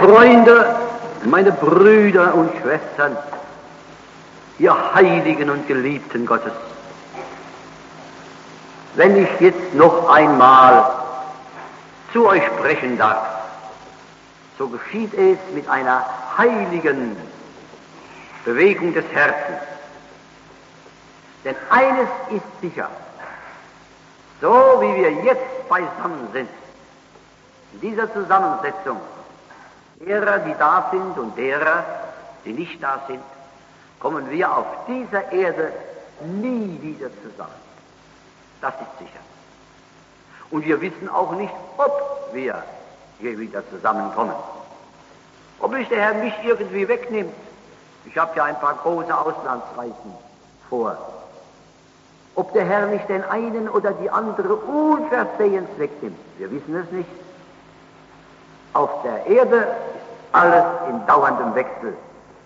Freunde, meine Brüder und Schwestern, ihr Heiligen und Geliebten Gottes, wenn ich jetzt noch einmal zu euch sprechen darf, so geschieht es mit einer heiligen Bewegung des Herzens. Denn eines ist sicher, so wie wir jetzt beisammen sind, in dieser Zusammensetzung, derer, die da sind und derer, die nicht da sind, kommen wir auf dieser Erde nie wieder zusammen. Das ist sicher. Und wir wissen auch nicht, ob wir hier wieder zusammenkommen. Ob nicht der Herr mich irgendwie wegnimmt. Ich habe ja ein paar große Auslandsreisen vor. Ob der Herr nicht den einen oder die andere unversehens wegnimmt. Wir wissen es nicht. Auf der Erde ist alles in dauerndem Wechsel,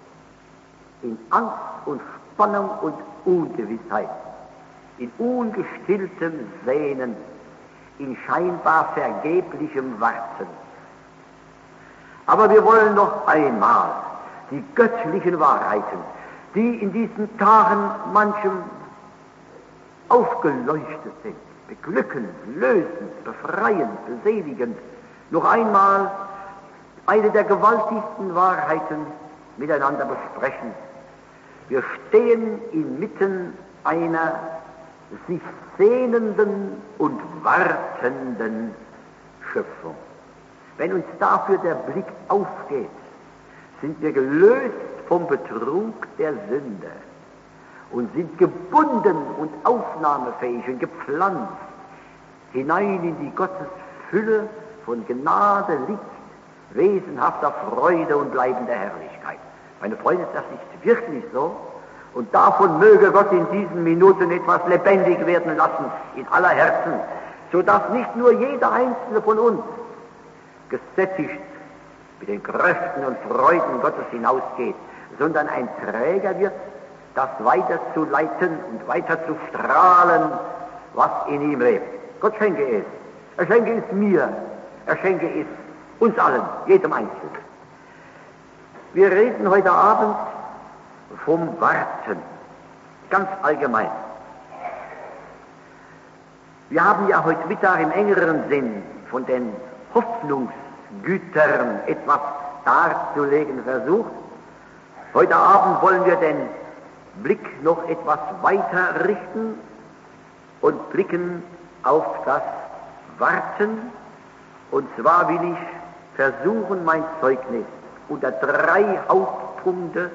in Angst und Spannung und Ungewissheit, in ungestilltem Sehnen, in scheinbar vergeblichem Warten. Aber wir wollen noch einmal die göttlichen Wahrheiten, die in diesen Tagen manchem aufgeleuchtet sind, beglückend, lösend, befreiend, beseligend, noch einmal eine der gewaltigsten Wahrheiten miteinander besprechen. Wir stehen inmitten einer sich sehnenden und wartenden Schöpfung. Wenn uns dafür der Blick aufgeht, sind wir gelöst vom Betrug der Sünde und sind gebunden und aufnahmefähig und gepflanzt hinein in die Gottesfülle von Gnade, Licht, wesenhafter Freude und bleibender Herrlichkeit. Meine Freunde, das ist wirklich so. Und davon möge Gott in diesen Minuten etwas lebendig werden lassen in aller Herzen, sodass nicht nur jeder Einzelne von uns gesättigt mit den Kräften und Freuden Gottes hinausgeht, sondern ein Träger wird, das weiterzuleiten und weiter zu strahlen, was in ihm lebt. Gott schenke es. Er schenke es mir. Er schenke es uns allen, jedem Einzelnen. Wir reden heute Abend vom Warten, ganz allgemein. Wir haben ja heute Mittag im engeren Sinn von den Hoffnungsgütern etwas darzulegen versucht. Heute Abend wollen wir den Blick noch etwas weiter richten und blicken auf das Warten. Und zwar will ich versuchen, mein Zeugnis unter 3 Hauptpunkte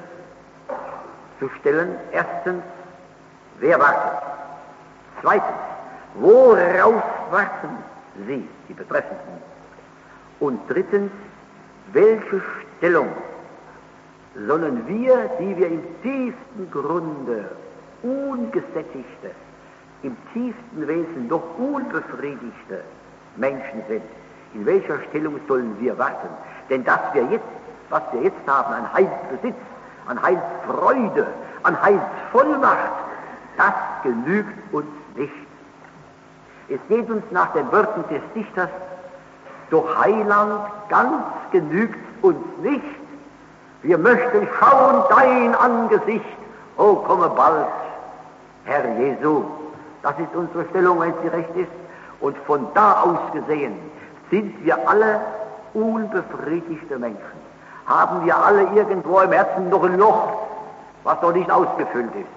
zu stellen. Erstens, wer wartet? Zweitens, worauf warten Sie, die Betreffenden? Und drittens, welche Stellung sollen wir, die wir im tiefsten Grunde ungesättigte, im tiefsten Wesen doch unbefriedigte Menschen sind, in welcher Stellung sollen wir warten? Denn das was wir jetzt haben, an Heilsbesitz, an Heilsfreude, an Heilsvollmacht, das genügt uns nicht. Es geht uns nach den Worten des Dichters, doch Heiland ganz genügt uns nicht. Wir möchten schauen dein Angesicht, o komme bald, Herr Jesu. Das ist unsere Stellung, wenn sie recht ist. Und von da aus gesehen sind wir alle unbefriedigte Menschen. Haben wir alle irgendwo im Herzen noch ein Loch, was noch nicht ausgefüllt ist.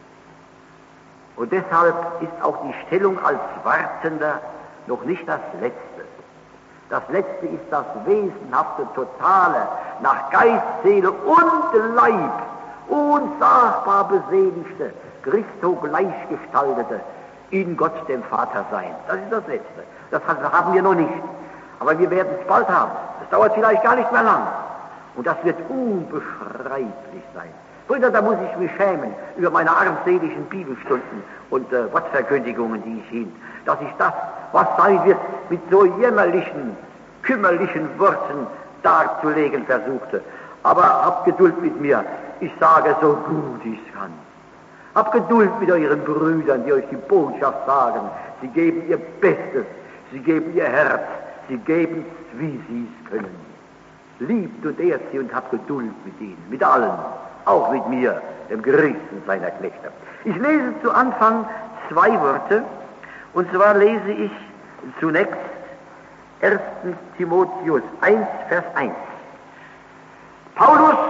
Und deshalb ist auch die Stellung als Wartender noch nicht das Letzte. Das Letzte ist das wesenhafte, totale, nach Geist, Seele und Leib unsagbar beseligte, Christo gleichgestaltete, in Gott dem Vater sein. Das ist das Letzte. Das haben wir noch nicht. Aber wir werden es bald haben. Das dauert vielleicht gar nicht mehr lang. Und das wird unbeschreiblich sein. Brüder, da muss ich mich schämen über meine armseligen Bibelstunden und Wortverkündigungen, die ich hielt. Dass ich das, was sein wird, mit so jämmerlichen, kümmerlichen Worten darzulegen versuchte. Aber habt Geduld mit mir. Ich sage so gut ich kann. Habt Geduld mit euren Brüdern, die euch die Botschaft sagen. Sie geben ihr Bestes. Sie geben ihr Herz. Sie geben es, wie sie es können. Liebt und ehrt sie und habt Geduld mit ihnen, mit allen, auch mit mir, dem geringsten seiner Knechte. Ich lese zu Anfang 2 Worte, und zwar lese ich zunächst 1. Timotheus 1, Vers 1. Paulus,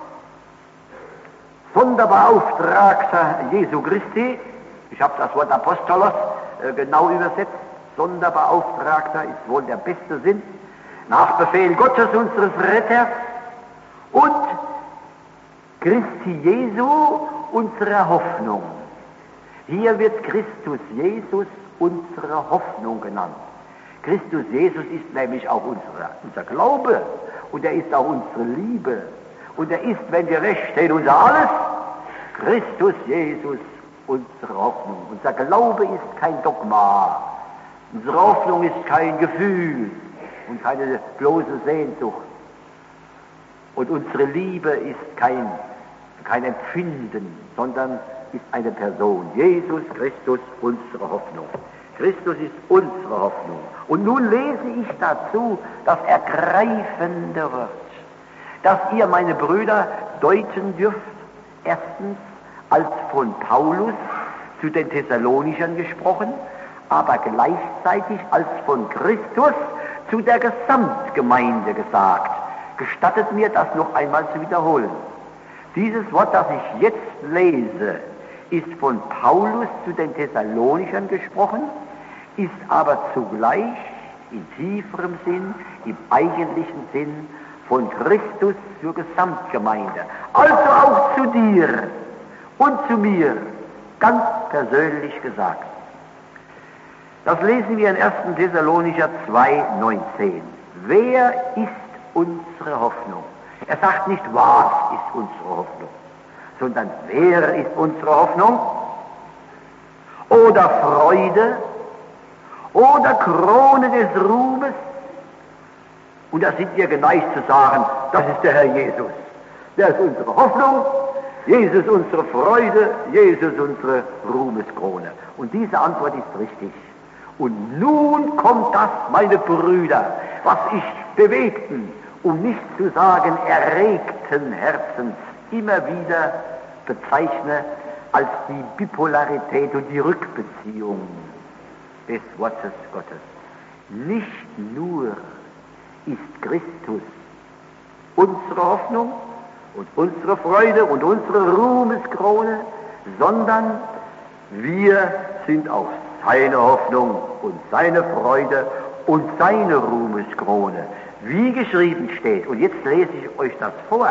Sonderbeauftragter Jesu Christi, ich habe das Wort Apostolos genau übersetzt, Sonderbeauftragter ist wohl der beste Sinn, nach Befehl Gottes, unseres Retters, und Christi Jesu, unserer Hoffnung. Hier wird Christus Jesus unsere Hoffnung genannt. Christus Jesus ist nämlich auch unser Glaube, und er ist auch unsere Liebe, und er ist, wenn wir recht stehen, unser Alles. Christus Jesus, unsere Hoffnung. Unser Glaube ist kein Dogma, unsere Hoffnung ist kein Gefühl und keine bloße Sehnsucht, und unsere Liebe ist kein Empfinden, sondern ist eine Person. Jesus Christus, unsere Hoffnung. Christus ist unsere Hoffnung. Und nun lese ich dazu das ergreifende Wort, das ihr, meine Brüder, deuten dürft, erstens als von Paulus zu den Thessalonichern gesprochen, aber gleichzeitig als von Christus zu der Gesamtgemeinde gesagt. Gestattet mir, das noch einmal zu wiederholen. Dieses Wort, das ich jetzt lese, ist von Paulus zu den Thessalonichern gesprochen, ist aber zugleich in tieferem Sinn, im eigentlichen Sinn von Christus zur Gesamtgemeinde. Also auch zu dir und zu mir, ganz persönlich gesagt. Das lesen wir in 1. Thessalonicher 2,19. Wer ist unsere Hoffnung? Er sagt nicht, was ist unsere Hoffnung, sondern wer ist unsere Hoffnung? Oder Freude, oder Krone des Ruhmes. Und da sind wir geneigt zu sagen, das ist der Herr Jesus. Der ist unsere Hoffnung, Jesus unsere Freude, Jesus unsere Ruhmeskrone. Und diese Antwort ist richtig. Und nun kommt das, meine Brüder, was ich bewegten, um nicht zu sagen erregten Herzens immer wieder bezeichne als die Bipolarität und die Rückbeziehung des Wortes Gottes. Nicht nur ist Christus unsere Hoffnung und unsere Freude und unsere Ruhmeskrone, sondern wir sind auch seine Hoffnung und seine Freude und seine Ruhmeskrone, wie geschrieben steht. Und jetzt lese ich euch das vor.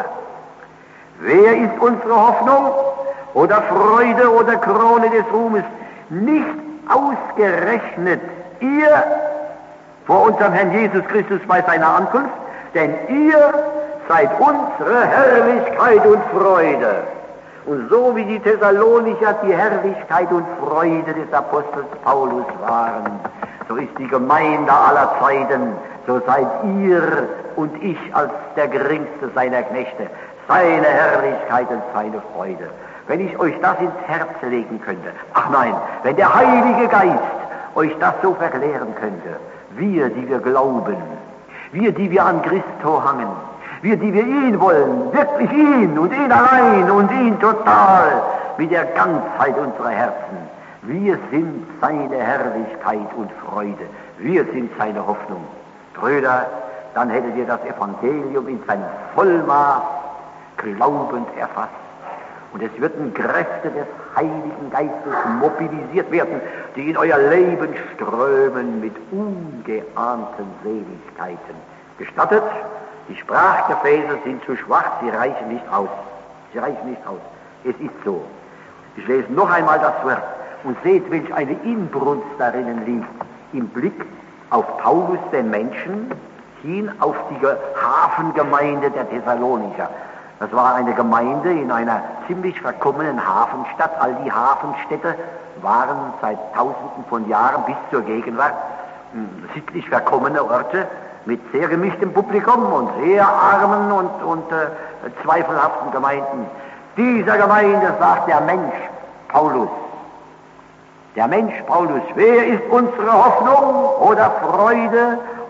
Wer ist unsere Hoffnung oder Freude oder Krone des Ruhmes? Nicht ausgerechnet ihr vor unserem Herrn Jesus Christus bei seiner Ankunft, denn ihr seid unsere Herrlichkeit und Freude. Und so wie die Thessalonicher die Herrlichkeit und Freude des Apostels Paulus waren, so ist die Gemeinde aller Zeiten, so seid ihr und ich als der geringste seiner Knechte, seine Herrlichkeit und seine Freude. Wenn ich euch das ins Herz legen könnte, ach nein, wenn der Heilige Geist euch das so verklären könnte, wir, die wir glauben, wir, die wir an Christo hangen, wir, die wir ihn wollen, wirklich ihn und ihn allein und ihn total mit der Ganzheit unserer Herzen, wir sind seine Herrlichkeit und Freude, wir sind seine Hoffnung. Brüder, dann hättet ihr das Evangelium in seinem Vollmaß glaubend erfasst. Und es würden Kräfte des Heiligen Geistes mobilisiert werden, die in euer Leben strömen mit ungeahnten Seligkeiten. Gestattet, die Sprachgefäße sind zu schwach, sie reichen nicht aus. Sie reichen nicht aus. Es ist so. Ich lese noch einmal das Wort und seht, welch eine Inbrunst darin liegt, im Blick auf Paulus, den Menschen, hin auf die Hafengemeinde der Thessalonicher. Das war eine Gemeinde in einer ziemlich verkommenen Hafenstadt. All die Hafenstädte waren seit Tausenden von Jahren bis zur Gegenwart sittlich verkommene Orte mit sehr gemischtem Publikum und sehr armen und zweifelhaften Gemeinden. Dieser Gemeinde sagt der Mensch Paulus. Der Mensch Paulus, wer ist unsere Hoffnung oder Freude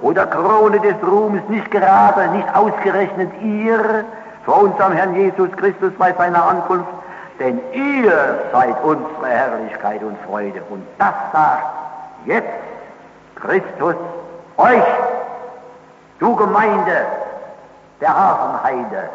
oder Krone des Ruhmes, nicht gerade, nicht ausgerechnet ihr vor unserem Herrn Jesus Christus bei seiner Ankunft, denn ihr seid unsere Herrlichkeit und Freude. Und das sagt jetzt Christus euch, du Gemeinde der Hafenheide,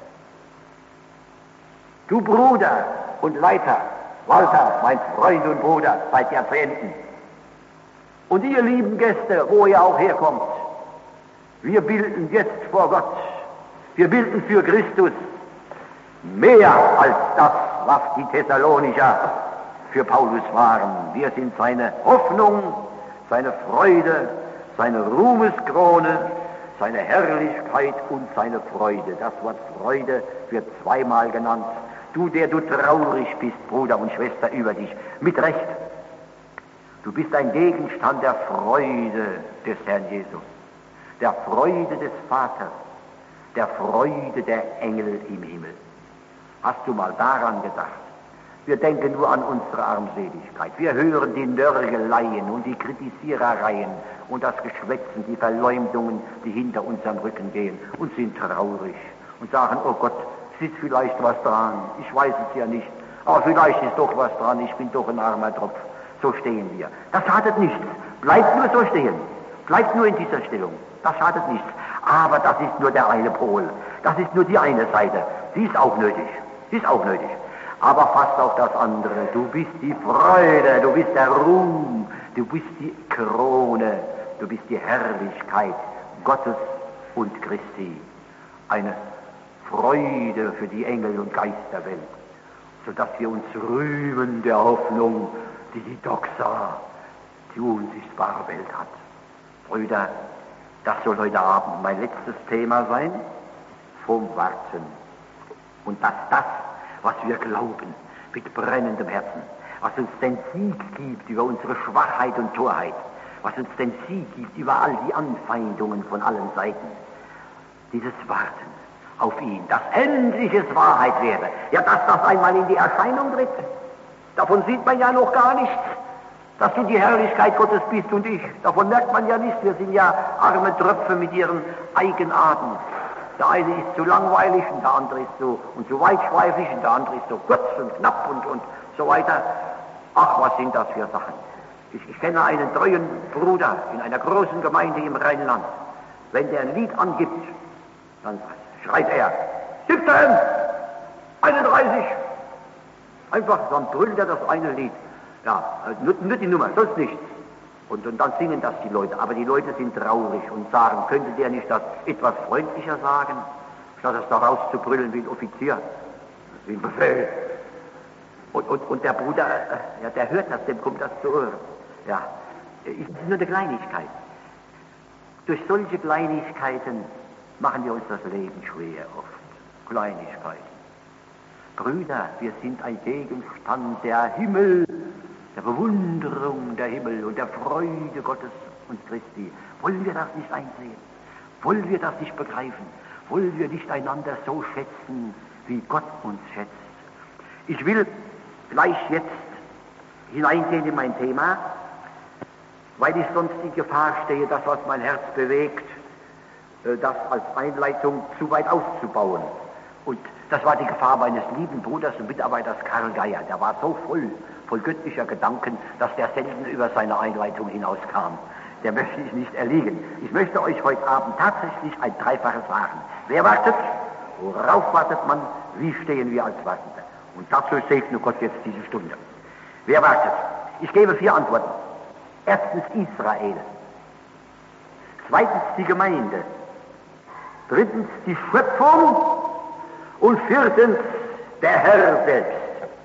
du Bruder und Leiter, Walter, mein Freund und Bruder seit Jahrzehnten. Und ihr lieben Gäste, wo ihr auch herkommt, wir bilden jetzt vor Gott, wir bilden für Christus mehr als das, was die Thessalonicher für Paulus waren. Wir sind seine Hoffnung, seine Freude, seine Ruhmeskrone, seine Herrlichkeit und seine Freude. Das Wort Freude wird zweimal genannt. Du, der du traurig bist, Bruder und Schwester, über dich, mit Recht. Du bist ein Gegenstand der Freude des Herrn Jesus, der Freude des Vaters, der Freude der Engel im Himmel. Hast du mal daran gedacht? Wir denken nur an unsere Armseligkeit. Wir hören die Nörgeleien und die Kritisierereien und das Geschwätzen, die Verleumdungen, die hinter unserem Rücken gehen und sind traurig und sagen, oh Gott, es ist vielleicht was dran, ich weiß es ja nicht, aber vielleicht ist doch was dran, ich bin doch ein armer Tropf. So stehen wir. Das schadet nichts. Bleibt nur so stehen. Bleibt nur in dieser Stellung. Das schadet nichts. Aber das ist nur der eine Pol. Das ist nur die eine Seite. Die ist auch nötig. Die ist auch nötig. Aber fast auch das andere. Du bist die Freude, du bist der Ruhm, du bist die Krone, du bist die Herrlichkeit Gottes und Christi. Eine Freude für die Engel und Geisterwelt, sodass wir uns rühmen der Hoffnung, die die Doxa, die unsichtbare Welt hat. Brüder, das soll heute Abend mein letztes Thema sein, vom Warten. Und dass das, was wir glauben, mit brennendem Herzen, was uns den Sieg gibt über unsere Schwachheit und Torheit, was uns den Sieg gibt über all die Anfeindungen von allen Seiten, dieses Warten auf ihn, dass endlich es Wahrheit werde, ja, dass das einmal in die Erscheinung tritt. Davon sieht man ja noch gar nichts, dass du die Herrlichkeit Gottes bist und ich. Davon merkt man ja nichts. Wir sind ja arme Tröpfe mit ihren Eigenarten. Der eine ist zu langweilig und der andere ist so weitschweifig und der andere ist so kurz und knapp und so weiter. Ach, was sind das für Sachen? Ich kenne einen treuen Bruder in einer großen Gemeinde im Rheinland. Wenn der ein Lied angibt, dann schreit er 17, 31. Einfach, dann brüllt er das eine Lied. Ja, nur die Nummer, sonst nichts. Und dann singen das die Leute. Aber die Leute sind traurig und sagen, könnte der nicht das etwas freundlicher sagen, statt das da rauszubrüllen wie ein Offizier, wie ein Befehl. Und der Bruder, ja, der hört das, dem kommt das zu Ohren. Ja, ist nur eine Kleinigkeit. Durch solche Kleinigkeiten machen wir uns das Leben schwer oft. Kleinigkeiten. Brüder, wir sind ein Gegenstand der Himmel, der Bewunderung der Himmel und der Freude Gottes und Christi. Wollen wir das nicht einsehen? Wollen wir das nicht begreifen? Wollen wir nicht einander so schätzen, wie Gott uns schätzt? Ich will gleich jetzt hineingehen in mein Thema, weil ich sonst in Gefahr stehe, das, was mein Herz bewegt, das als Einleitung zu weit auszubauen. Und das war die Gefahr meines lieben Bruders und Mitarbeiters Karl Geier. Der war so voll göttlicher Gedanken, dass der selten über seine Einleitung hinauskam. Der möchte ich nicht erliegen. Ich möchte euch heute Abend tatsächlich ein Dreifaches sagen. Wer wartet? Worauf wartet man? Wie stehen wir als Wartende? Und dazu segne Gott jetzt diese Stunde. Wer wartet? Ich gebe 4 Antworten. Erstens Israel. Zweitens die Gemeinde. Drittens die Schöpfung. Und 4. der Herr selbst.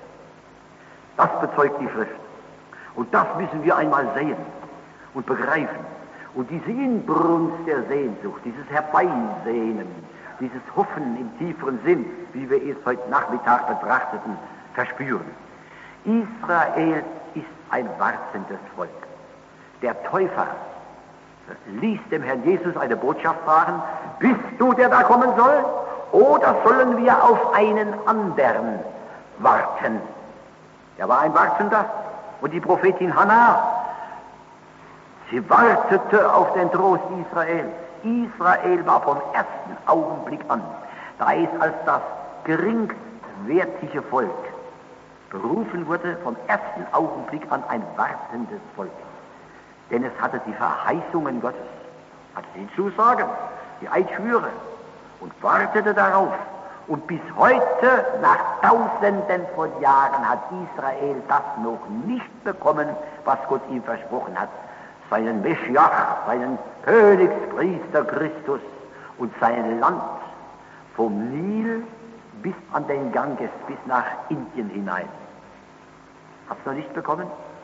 Das bezeugt die Schrift. Und das müssen wir einmal sehen und begreifen. Und diese Inbrunst der Sehnsucht, dieses Herbeisehnen, dieses Hoffen im tieferen Sinn, wie wir es heute Nachmittag betrachteten, verspüren. Israel ist ein wartendes Volk. Der Täufer ließ dem Herrn Jesus eine Botschaft fragen: Bist du der da kommen soll? Oder sollen wir auf einen anderen warten? Er war ein Wartender. Und die Prophetin Hannah, Sie wartete auf den Trost Israels. Israel war vom ersten Augenblick an, da es als das geringwertige Volk berufen wurde, vom ersten Augenblick an ein wartendes Volk. Denn es hatte die Verheißungen Gottes, hatte die Zusagen, die Eidschwüre und wartete darauf. Und bis heute, nach Tausenden von Jahren, hat Israel das noch nicht bekommen, was Gott ihm versprochen hat. Seinen Meschiach, seinen Königspriester Christus und sein Land vom Nil bis an den Ganges, bis nach Indien hinein. Hast du noch nicht bekommen?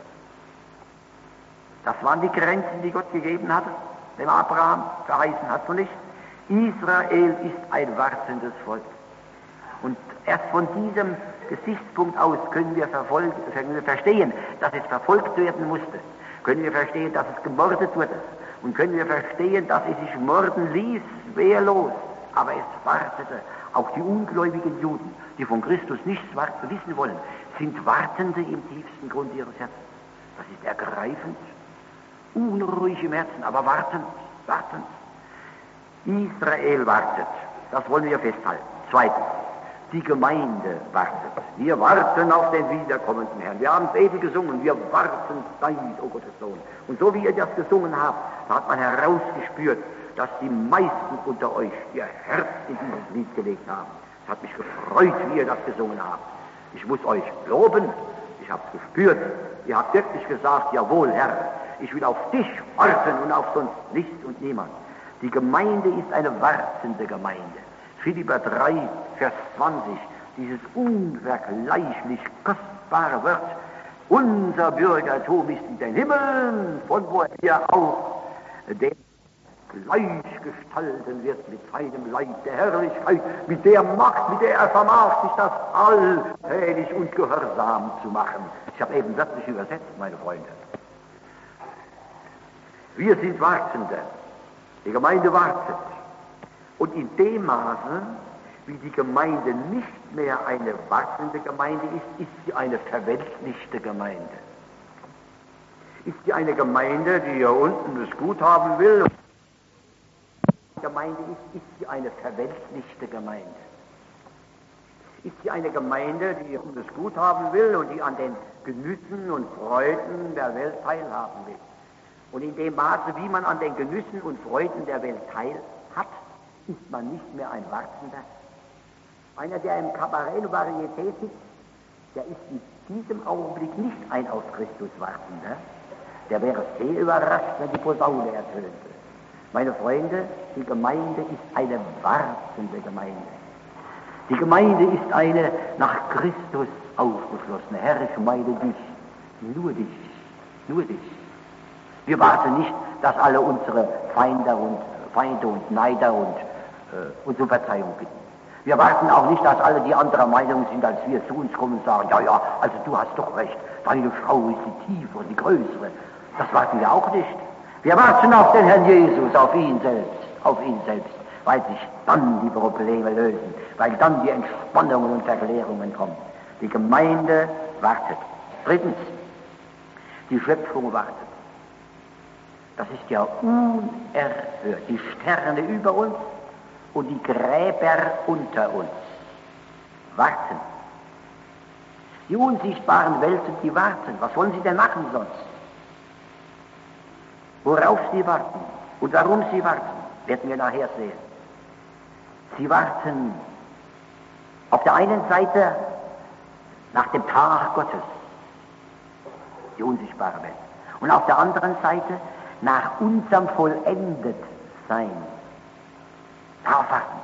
Das waren die Grenzen, die Gott gegeben hatte, dem Abraham verheißen. Hast du nicht? Israel ist ein wartendes Volk. Und erst von diesem Gesichtspunkt aus können wir verstehen, dass es verfolgt werden musste. Können wir verstehen, dass es gemordet wurde. Und können wir verstehen, dass es sich morden ließ, wehrlos. Aber es wartete. Auch die ungläubigen Juden, die von Christus nichts wissen wollen, sind Wartende im tiefsten Grund ihres Herzens. Das ist ergreifend, unruhig im Herzen, aber wartend. Israel wartet. Das wollen wir festhalten. Zweitens, die Gemeinde wartet. Wir warten auf den wiederkommenden Herrn. Wir haben es eben gesungen. Wir warten dein, o Gottes Sohn. Und so wie ihr das gesungen habt, da hat man herausgespürt, dass die meisten unter euch ihr Herz in dieses Lied gelegt haben. Es hat mich gefreut, wie ihr das gesungen habt. Ich muss euch loben. Ich habe es gespürt. Ihr habt wirklich gesagt, jawohl, Herr, ich will auf dich warten und auf sonst nichts und niemand. Die Gemeinde ist eine wartende Gemeinde. Philipper 3, Vers 20, dieses unvergleichlich kostbare Wort. Unser Bürgertum ist in den Himmeln, von woher auch der gleich gestalten wird mit seinem Leib der Herrlichkeit, mit der Macht, mit der er vermag, sich das allfällig und gehorsam zu machen. Ich habe eben wörtlich übersetzt, meine Freunde. Wir sind Wartende. Die Gemeinde wartet. Und in dem Maße, wie die Gemeinde nicht mehr eine wartende Gemeinde ist, ist sie eine verweltlichte Gemeinde. Ist sie eine Gemeinde, die hier unten es gut haben will? Gemeinde ist sie eine verweltlichte Gemeinde. Ist sie eine Gemeinde, die es gut haben will und die an den Genüssen und Freuden der Welt teilhaben will? Und in dem Maße, wie man an den Genüssen und Freuden der Welt teil hat, ist man nicht mehr ein Wartender. Einer, der im Kabarett und Varieté sitzt, der ist in diesem Augenblick nicht ein auf Christus Wartender. Der wäre sehr überrascht, wenn die Posaune ertönte. Meine Freunde, die Gemeinde ist eine wartende Gemeinde. Die Gemeinde ist eine nach Christus aufgeschlossene. Herr, ich meine dich, nur dich, nur dich. Wir warten nicht, dass alle unsere Feinde und Neider und um Verzeihung bitten. Wir warten auch nicht, dass alle die anderer Meinung sind, als wir zu uns kommen und sagen, ja, also du hast doch recht, deine Frau ist die tiefere, die größere. Das warten wir auch nicht. Wir warten auf den Herrn Jesus, auf ihn selbst, weil sich dann die Probleme lösen, weil dann die Entspannungen und Verklärungen kommen. Die Gemeinde wartet. Drittens, die Schöpfung wartet. Das ist ja unerhört. Die Sterne über uns und die Gräber unter uns warten. Die unsichtbaren Welten, die warten. Was wollen sie denn machen sonst? Worauf sie warten und warum sie warten, werden wir nachher sehen. Sie warten auf der einen Seite nach dem Tag Gottes, die unsichtbare Welt, und auf der anderen Seite nach unserem Vollendetsein. Darauf warten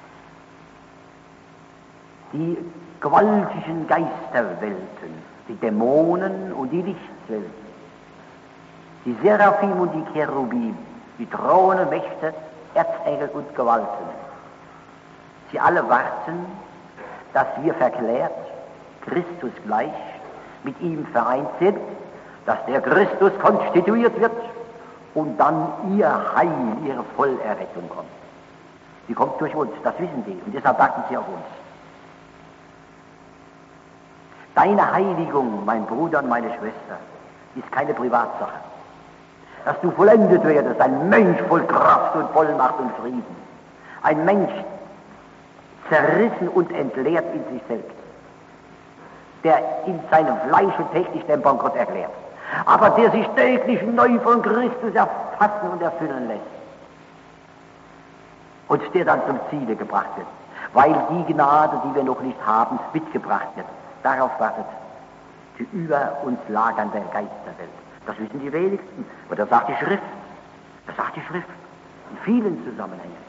sie. Die gewaltigen Geisterwelten, die Dämonen und die Lichtwelten, die Seraphim und die Cherubim, die Throne, Mächte, Erzengel und Gewalten. Sie alle warten, dass wir verklärt, Christus gleich, mit ihm vereint sind, dass der Christus konstituiert wird und dann ihr Heil, ihre Vollerrettung kommt. Die kommt durch uns, das wissen sie, und deshalb warten sie auf uns. Deine Heiligung, mein Bruder und meine Schwester, ist keine Privatsache. dass du vollendet werdest, ein Mensch voll Kraft und Vollmacht und Frieden. Ein Mensch zerrissen und entleert in sich selbst, der in seinem Fleische täglich den Bankrott erklärt, aber der sich täglich neu von Christus erfassen und erfüllen lässt und der dann zum Ziele gebracht wird, weil die Gnade, die wir noch nicht haben, mitgebracht wird. Darauf wartet die über uns lagernde Geisterwelt. Das wissen die wenigsten, aber das sagt die Schrift. Das sagt die Schrift in vielen Zusammenhängen.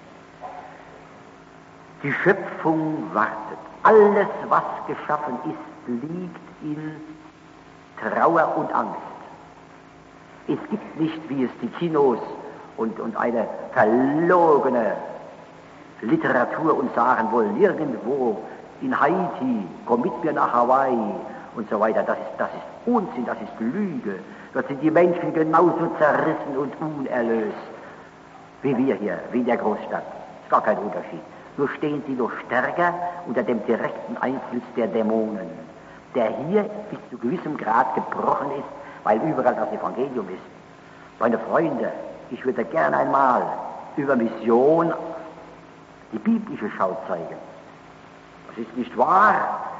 Die Schöpfung wartet. Alles, was geschaffen ist, liegt in Trauer und Angst. Es gibt nicht, wie es die Kinos und eine verlogene Literatur uns sagen wollen, irgendwo in Haiti, komm mit mir nach Hawaii und so weiter. Das ist Unsinn, das ist Lüge. Dort sind die Menschen genauso zerrissen und unerlöst wie wir hier, wie in der Großstadt. Ist gar kein Unterschied. Nur stehen sie noch stärker unter dem direkten Einfluss der Dämonen, der hier bis zu gewissem Grad gebrochen ist, weil überall das Evangelium ist. Meine Freunde, ich würde gerne einmal über Mission die biblische Schau zeigen. Es ist nicht wahr,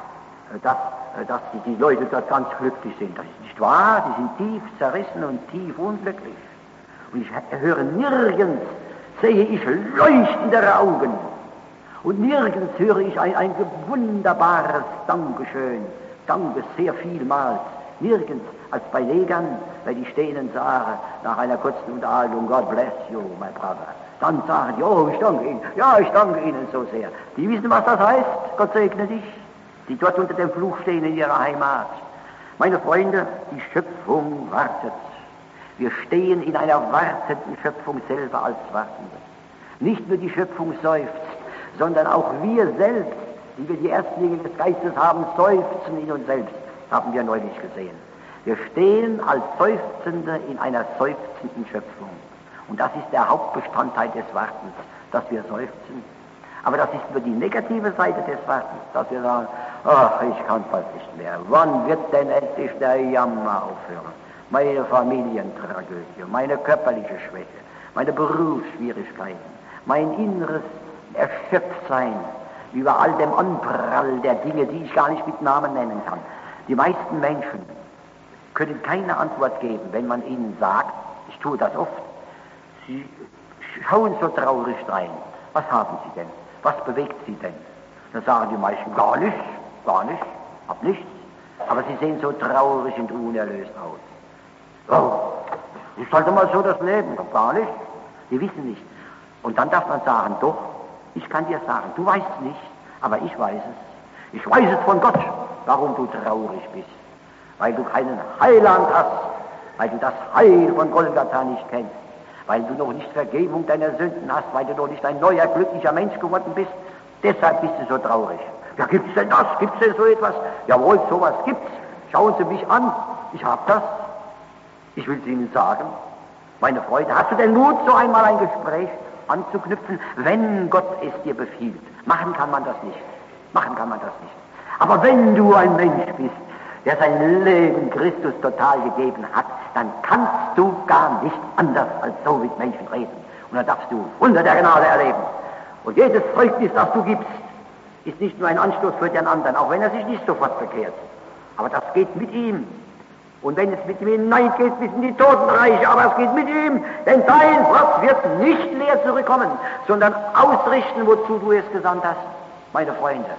dass die Leute dort ganz glücklich sind. Das ist nicht wahr, die sind tief zerrissen und tief unglücklich. Und ich höre nirgends, sehe ich leuchtendere Augen. Und nirgends höre ich ein wunderbares Dankeschön, danke sehr vielmals, nirgends als bei Negern, weil die stehen und sagen, nach einer kurzen Unterhaltung, God bless you, my brother. Dann sagen die, oh, ich danke Ihnen, ja, ich danke Ihnen so sehr. Die wissen, was das heißt, Gott segne dich, die dort unter dem Fluch stehen in ihrer Heimat. Meine Freunde, die Schöpfung wartet. Wir stehen in einer wartenden Schöpfung selber als Wartende. Nicht nur die Schöpfung seufzt, sondern auch wir selbst, die wir die Erstlinge des Geistes haben, seufzen in uns selbst, haben wir neulich gesehen. Wir stehen als Seufzende in einer seufzenden Schöpfung. Und das ist der Hauptbestandteil des Wartens, dass wir seufzen. Aber das ist nur die negative Seite des Wartens, dass wir sagen, ach, ich kann bald nicht mehr. Wann wird denn endlich der Jammer aufhören? Meine Familientragödie, meine körperliche Schwäche, meine Berufsschwierigkeiten, mein inneres Erschöpftsein über all dem Anprall der Dinge, die ich gar nicht mit Namen nennen kann. Die meisten Menschen können keine Antwort geben, wenn man ihnen sagt, ich tue das oft, sie schauen so traurig rein. Was haben sie denn? Was bewegt sie denn? Dann sagen die meisten, gar nichts, hab nichts. Aber sie sehen so traurig und unerlöst aus. Oh, ist halt mal so das Leben, gar nichts. Die wissen nicht. Und dann darf man sagen, doch, ich kann dir sagen, du weißt nicht, aber ich weiß es. Ich weiß es von Gott, warum du traurig bist. Weil du keinen Heiland hast, weil du das Heil von Golgatha nicht kennst, weil du noch nicht Vergebung deiner Sünden hast, weil du noch nicht ein neuer, glücklicher Mensch geworden bist. Deshalb bist du so traurig. Ja, gibt's denn das? Gibt's denn so etwas? Jawohl, sowas gibt's. Schauen Sie mich an. Ich hab das. Ich will es Ihnen sagen. Meine Freunde, hast du den Mut, so einmal ein Gespräch anzuknüpfen, wenn Gott es dir befiehlt? Machen kann man das nicht. Aber wenn du ein Mensch bist, der sein Leben Christus total gegeben hat, dann kannst du gar nicht anders als so mit Menschen reden. Und dann darfst du Wunder der Gnade erleben. Und jedes Zeugnis, das du gibst, ist nicht nur ein Anstoß für den anderen, auch wenn er sich nicht sofort bekehrt. Aber das geht mit ihm. Und wenn es mit ihm hineingeht, bis in die Totenreiche, aber es geht mit ihm, denn dein Wort wird nicht leer zurückkommen, sondern ausrichten, wozu du es gesandt hast, meine Freunde.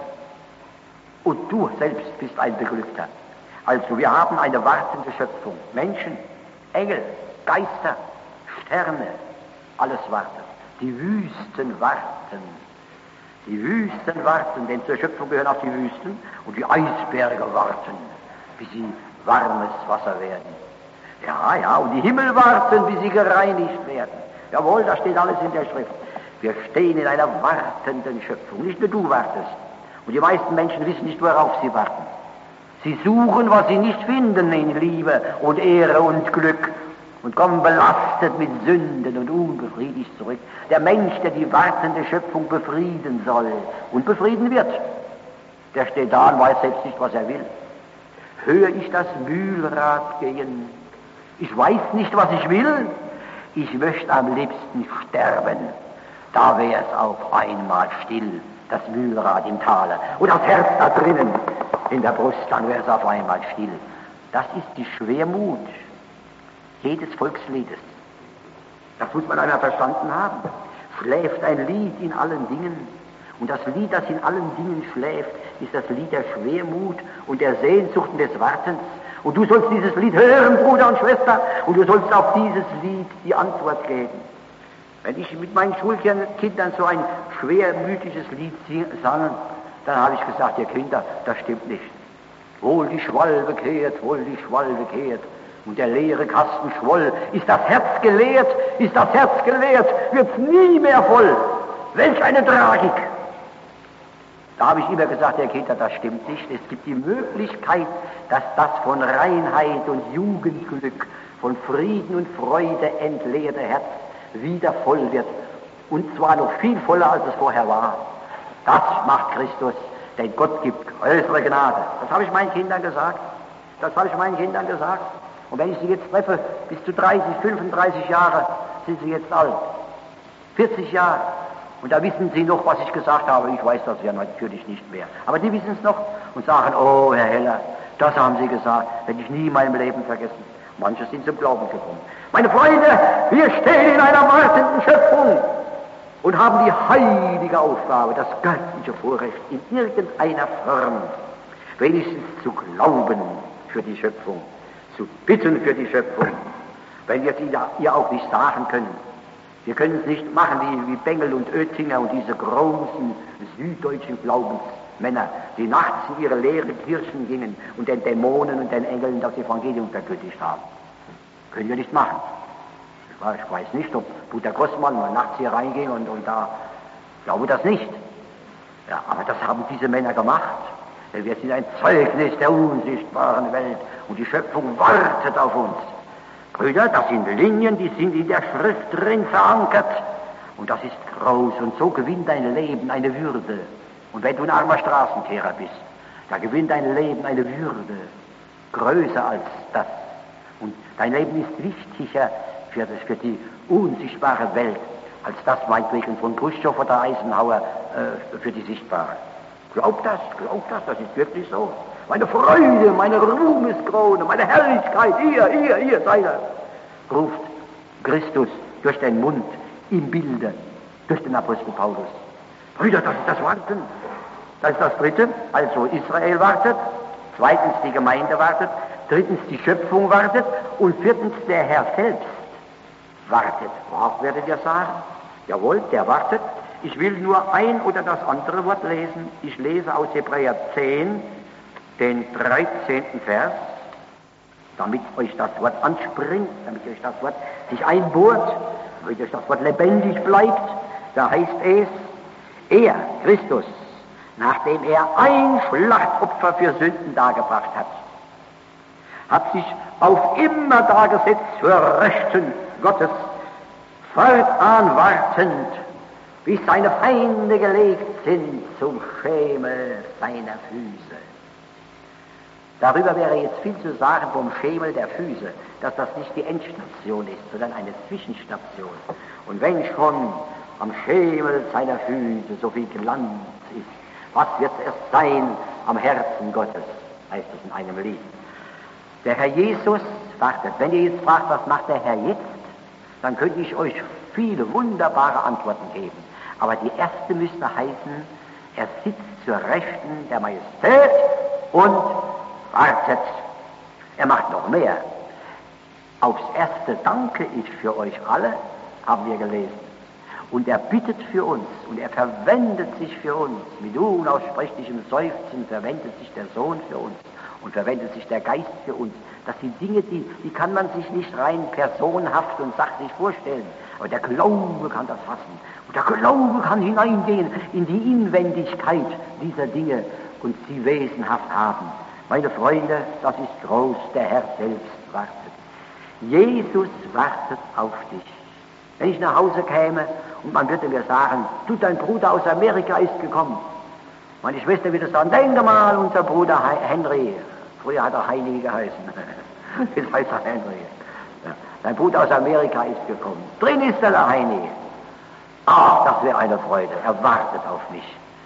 Und du selbst bist ein Beglückter. Also wir haben eine wartende Schöpfung. Menschen, Engel, Geister, Sterne, alles wartet. Die Wüsten warten. Die Wüsten warten, denn zur Schöpfung gehören auch die Wüsten und die Eisberge warten, bis sie warmes Wasser werden. Ja, und die Himmel warten, bis sie gereinigt werden. Jawohl, das steht alles in der Schrift. Wir stehen in einer wartenden Schöpfung. Nicht nur du wartest. Und die meisten Menschen wissen nicht, worauf sie warten. Sie suchen, was sie nicht finden in Liebe und Ehre und Glück und kommen belastet mit Sünden und unbefriedigt zurück. Der Mensch, der die wartende Schöpfung befrieden soll und befrieden wird, der steht da und weiß selbst nicht, was er will. Höre ich das Mühlrad gehen? Ich weiß nicht, was ich will. Ich möchte am liebsten sterben. Da wäre es auf einmal still, das Mühlrad im Tale. Und das Herz da drinnen in der Brust, dann wäre es auf einmal still. Das ist die Schwermut jedes Volksliedes. Das muss man einmal verstanden haben. Schläft ein Lied in allen Dingen. Und das Lied, das in allen Dingen schläft, ist das Lied der Schwermut und der Sehnsucht und des Wartens. Und du sollst dieses Lied hören, Bruder und Schwester, und du sollst auf dieses Lied die Antwort geben. Wenn ich mit meinen Schulkindern so ein schwermütiges Lied sang, dann habe ich gesagt, ihr Kinder, das stimmt nicht. Wohl die Schwalbe kehrt, wohl die Schwalbe kehrt, und der leere Kasten schwoll. Ist das Herz geleert, ist das Herz geleert, wird's nie mehr voll. Welch eine Tragik! Da habe ich immer gesagt, ihr Kinder, das stimmt nicht. Es gibt die Möglichkeit, dass das von Reinheit und Jugendglück, von Frieden und Freude entleerte Herz wieder voll wird. Und zwar noch viel voller, als es vorher war. Das macht Christus, denn Gott gibt größere Gnade. Das habe ich meinen Kindern gesagt. Das habe ich meinen Kindern gesagt. Und wenn ich sie jetzt treffe, bis zu 30, 35 Jahre sind sie jetzt alt. 40 Jahre. Und da wissen sie noch, was ich gesagt habe. Ich weiß das ja natürlich nicht mehr. Aber die wissen es noch und sagen, oh, Herr Heller, das haben Sie gesagt. Werde ich nie in meinem Leben vergessen. Manche sind zum Glauben gekommen. Meine Freunde, wir stehen in einer wartenden Schöpfung und haben die heilige Aufgabe, das göttliche Vorrecht, in irgendeiner Form wenigstens zu glauben für die Schöpfung, zu bitten für die Schöpfung, wenn wir es ihr auch nicht sagen können. Wir können es nicht machen wie Bengel und Oettinger und diese großen süddeutschen Glaubensmänner, die nachts in ihre leeren Kirchen gingen und den Dämonen und den Engeln das Evangelium verkündigt haben. Können wir nicht machen. Ich weiß nicht, ob Bruder Grossmann mal nachts hier reinging und da, ich glaube das nicht. Ja, aber das haben diese Männer gemacht. Wir sind ein Zeugnis der unsichtbaren Welt und die Schöpfung wartet auf uns. Brüder, das sind Linien, die sind in der Schrift drin verankert. Und das ist groß und so gewinnt dein Leben eine Würde. Und wenn du ein armer Straßenkehrer bist, da gewinnt dein Leben eine Würde, größer als das. Und dein Leben ist wichtiger für die unsichtbare Welt, als das meinetwegen von Khrushchev oder Eisenhower für die sichtbare. Glaub das, das ist wirklich so. Meine Freude, meine Ruhmeskrone, meine Herrlichkeit, ihr seid er, ruft Christus durch den Mund im Bilde, durch den Apostel Paulus. Brüder, das ist das Warten. Das ist das Dritte, also Israel wartet, zweitens die Gemeinde wartet, drittens die Schöpfung wartet und viertens der Herr selbst wartet. Was werdet ihr sagen? Jawohl, der wartet. Ich will nur ein oder das andere Wort lesen. Ich lese aus Hebräer 10, den 13. Vers, damit euch das Wort anspringt, damit euch das Wort sich einbohrt, damit euch das Wort lebendig bleibt. Da heißt es, er, Christus, nachdem er ein Schlachtopfer für Sünden dargebracht hat sich auf immer dargesetzt zur Rechten Gottes, fortan wartend, bis seine Feinde gelegt sind zum Schemel seiner Füße. Darüber wäre jetzt viel zu sagen vom Schemel der Füße, dass das nicht die Endstation ist, sondern eine Zwischenstation. Und wenn schon am Schemel seiner Füße so viel Glanz ist, was wird es erst sein am Herzen Gottes, heißt es in einem Lied. Der Herr Jesus wartet. Wenn ihr jetzt fragt, was macht der Herr jetzt, dann könnte ich euch viele wunderbare Antworten geben. Aber die erste müsste heißen, er sitzt zur Rechten der Majestät und wartet. Er macht noch mehr. Aufs Erste danke ich für euch alle, haben wir gelesen. Und er bittet für uns und er verwendet sich für uns. Mit unaussprechlichem Seufzen verwendet sich der Sohn für uns und verwendet sich der Geist für uns. Das sind Dinge, die kann man sich nicht rein personenhaft und sachlich vorstellen. Aber der Glaube kann das fassen. Und der Glaube kann hineingehen in die Inwendigkeit dieser Dinge und sie wesenhaft haben. Meine Freunde, das ist groß, der Herr selbst wartet. Jesus wartet auf dich. Wenn ich nach Hause käme und man würde mir sagen, du, dein Bruder aus Amerika ist gekommen. Meine Schwester würde sagen, denke mal, unser Bruder Henry. Früher hat er Heini geheißen. Jetzt heißt er Henry. Ja. Dein Bruder aus Amerika ist gekommen. Drin ist der Heini. Ach, das wäre eine Freude. Er wartet auf mich.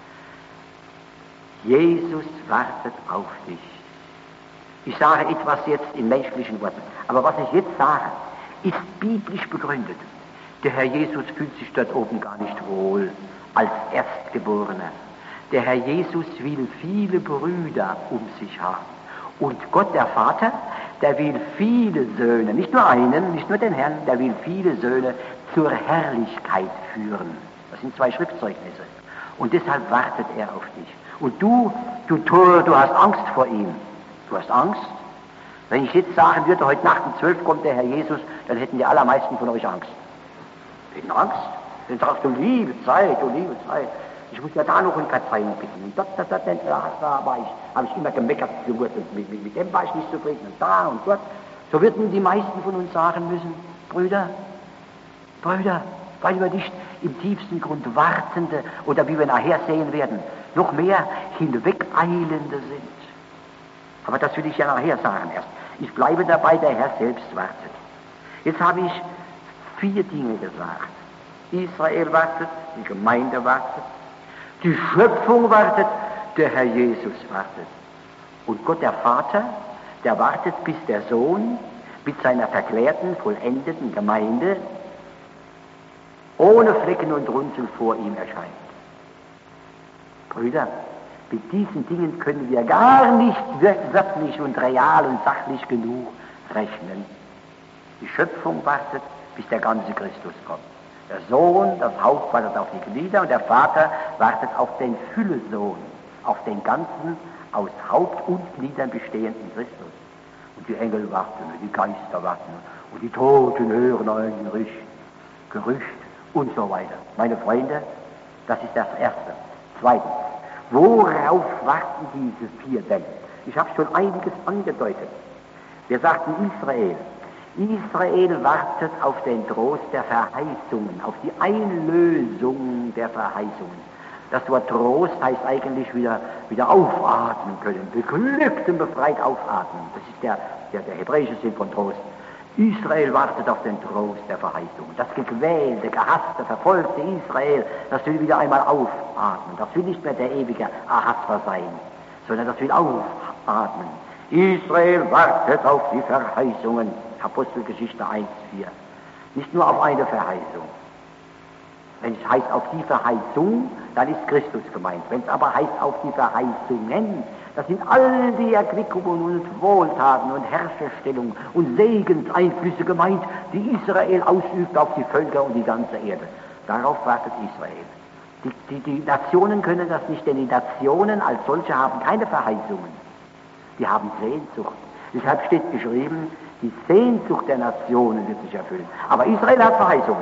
Jesus wartet auf dich. Ich sage etwas jetzt in menschlichen Worten. Aber was ich jetzt sage, ist biblisch begründet. Der Herr Jesus fühlt sich dort oben gar nicht wohl als Erstgeborener. Der Herr Jesus will viele Brüder um sich haben. Und Gott, der Vater, der will viele Söhne, nicht nur einen, nicht nur den Herrn, der will viele Söhne zur Herrlichkeit führen. Das sind zwei Schriftzeugnisse. Und deshalb wartet er auf dich. Und du hast Angst vor ihm. Du hast Angst? Wenn ich jetzt sagen würde, heute Nacht um 12 kommt der Herr Jesus, dann hätten die allermeisten von euch Angst. Hätten Angst? Dann sagst du, liebe Zeit. Ich muss ja da noch um Verzeihung bitten. Und dort habe ich immer gemeckert, mit dem war ich nicht zufrieden. Und da und dort. So würden die meisten von uns sagen müssen, Brüder, weil wir nicht im tiefsten Grund Wartende oder wie wir nachher sehen werden, noch mehr Hinwegeilende sind. Aber das will ich ja nachher sagen erst. Ich bleibe dabei, der Herr selbst wartet. Jetzt habe ich 4 Dinge gesagt. Israel wartet, die Gemeinde wartet, die Schöpfung wartet, der Herr Jesus wartet. Und Gott, der Vater, der wartet, bis der Sohn mit seiner verklärten, vollendeten Gemeinde ohne Flecken und Runzeln vor ihm erscheint. Brüder, mit diesen Dingen können wir gar nicht wirklich und real und sachlich genug rechnen. Die Schöpfung wartet, bis der ganze Christus kommt. Der Sohn, das Haupt, wartet auf die Glieder und der Vater wartet auf den Füllesohn, auf den ganzen, aus Haupt und Gliedern bestehenden Christus. Und die Engel warten, die Geister warten und die Toten hören ein Gerücht und so weiter. Meine Freunde, das ist das Erste. Zweitens, worauf warten diese 4 denn? Ich habe schon einiges angedeutet. Wir sagten Israel. Israel wartet auf den Trost der Verheißungen, auf die Einlösung der Verheißungen. Das Wort Trost heißt eigentlich wieder aufatmen können, beglückt und befreit aufatmen. Das ist der hebräische Sinn von Trost. Israel wartet auf den Trost der Verheißungen. Das gequälte, gehasste, verfolgte Israel, das will wieder einmal aufatmen. Das will nicht mehr der ewige Ahasver sein, sondern das will aufatmen. Israel wartet auf die Verheißungen. Apostelgeschichte 1,4. Nicht nur auf eine Verheißung. Wenn es heißt auf die Verheißung, dann ist Christus gemeint. Wenn es aber heißt auf die Verheißungen, das sind all die Erquickungen und Wohltaten und Herrscherstellung und Segenseinflüsse gemeint, die Israel ausübt auf die Völker und die ganze Erde. Darauf wartet Israel. Die Nationen können das nicht, denn die Nationen als solche haben keine Verheißungen. Die haben Sehnsucht. Deshalb steht geschrieben, die Sehnsucht der Nationen wird sich erfüllen. Aber Israel hat Verheißungen.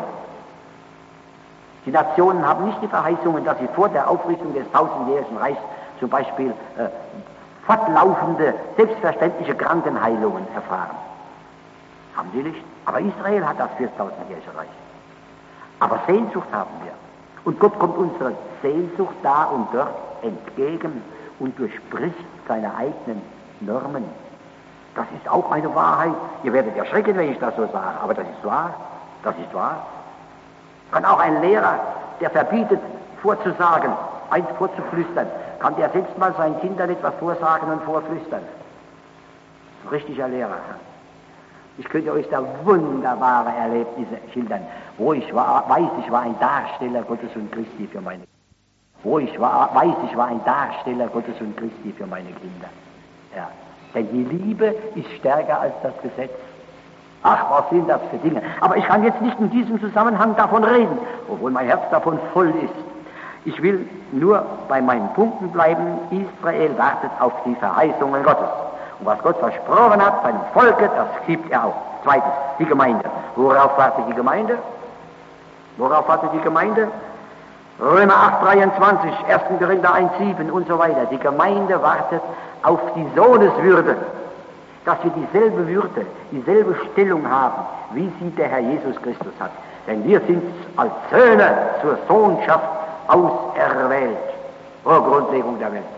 Die Nationen haben nicht die Verheißungen, dass sie vor der Aufrichtung des 1000-jährigen Reichs zum Beispiel fortlaufende, selbstverständliche Krankenheilungen erfahren. Haben sie nicht. Aber Israel hat das für das 1000-jährige Reich. Aber Sehnsucht haben wir. Und Gott kommt unserer Sehnsucht da und dort entgegen und durchbricht seine eigenen Normen. Das ist auch eine Wahrheit. Ihr werdet erschrecken, wenn ich das so sage, aber das ist wahr. Das ist wahr. Kann auch ein Lehrer, der verbietet, vorzusagen, eins vorzuflüstern, kann der selbst mal seinen Kindern etwas vorsagen und vorflüstern. Ein richtiger Lehrer. Ich könnte euch da wunderbare Erlebnisse schildern, wo ich war ein Darsteller Gottes und Christi für meine Kinder. Ich war ein Darsteller Gottes und Christi für meine Kinder. Ja. Denn die Liebe ist stärker als das Gesetz. Ach, was sind das für Dinge? Aber ich kann jetzt nicht in diesem Zusammenhang davon reden, obwohl mein Herz davon voll ist. Ich will nur bei meinen Punkten bleiben. Israel wartet auf die Verheißungen Gottes. Und was Gott versprochen hat seinem Volke, das gibt er auch. Zweitens, die Gemeinde. Worauf wartet die Gemeinde? Worauf wartet die Gemeinde? Römer 8,23, 1. Korinther 1,7 und so weiter. Die Gemeinde wartet auf die Sohneswürde, dass wir dieselbe Würde, dieselbe Stellung haben, wie sie der Herr Jesus Christus hat. Denn wir sind als Söhne zur Sohnschaft auserwählt, vor Grundlegung der Welt.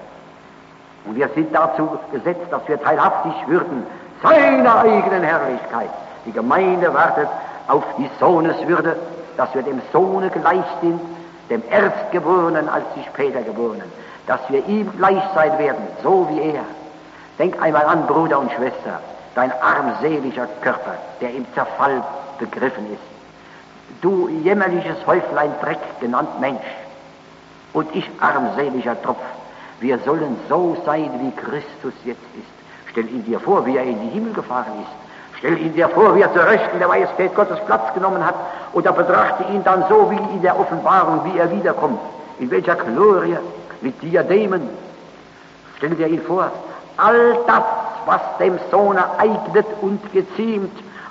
Und wir sind dazu gesetzt, dass wir teilhaftig würden seiner eigenen Herrlichkeit, Die Gemeinde wartet auf die Sohneswürde, dass wir dem Sohne gleich sind, dem Erstgeborenen als die Spätergeborenen, dass wir ihm gleich sein werden, so wie er. Denk einmal an, Bruder und Schwester, dein armseliger Körper, der im Zerfall begriffen ist. Du jämmerliches Häuflein Dreck genannt Mensch und ich armseliger Tropf. Wir sollen so sein, wie Christus jetzt ist. Stell ihn dir vor, wie er in die Himmel gefahren ist. Stell ihn dir vor, wie er zur Rechten der Majestät Gottes Platz genommen hat, und er betrachte ihn dann so wie in der Offenbarung, wie er wiederkommt. In welcher Glorie, mit Diademen. Stell dir ihn vor. All das, was dem Sohne eignet und geziemt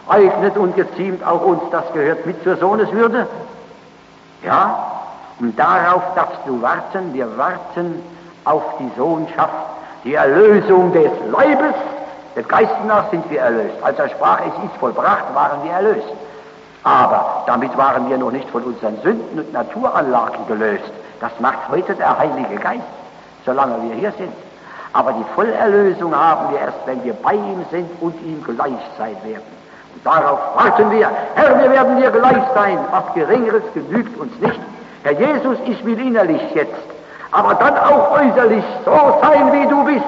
auch uns, das gehört mit zur Sohneswürde. Ja, und darauf darfst du warten. Wir warten auf die Sohnschaft, die Erlösung des Leibes. Dem Geiste nach sind wir erlöst. Als er sprach, es ist vollbracht, waren wir erlöst. Aber damit waren wir noch nicht von unseren Sünden und Naturanlagen gelöst. Das macht heute der Heilige Geist, solange wir hier sind. Aber die Vollerlösung haben wir erst, wenn wir bei ihm sind und ihm gleich sein werden. Und darauf warten wir. Herr, wir werden dir gleich sein. Was Geringeres genügt uns nicht. Herr Jesus, ich will innerlich jetzt, aber dann auch äußerlich so sein, wie du bist.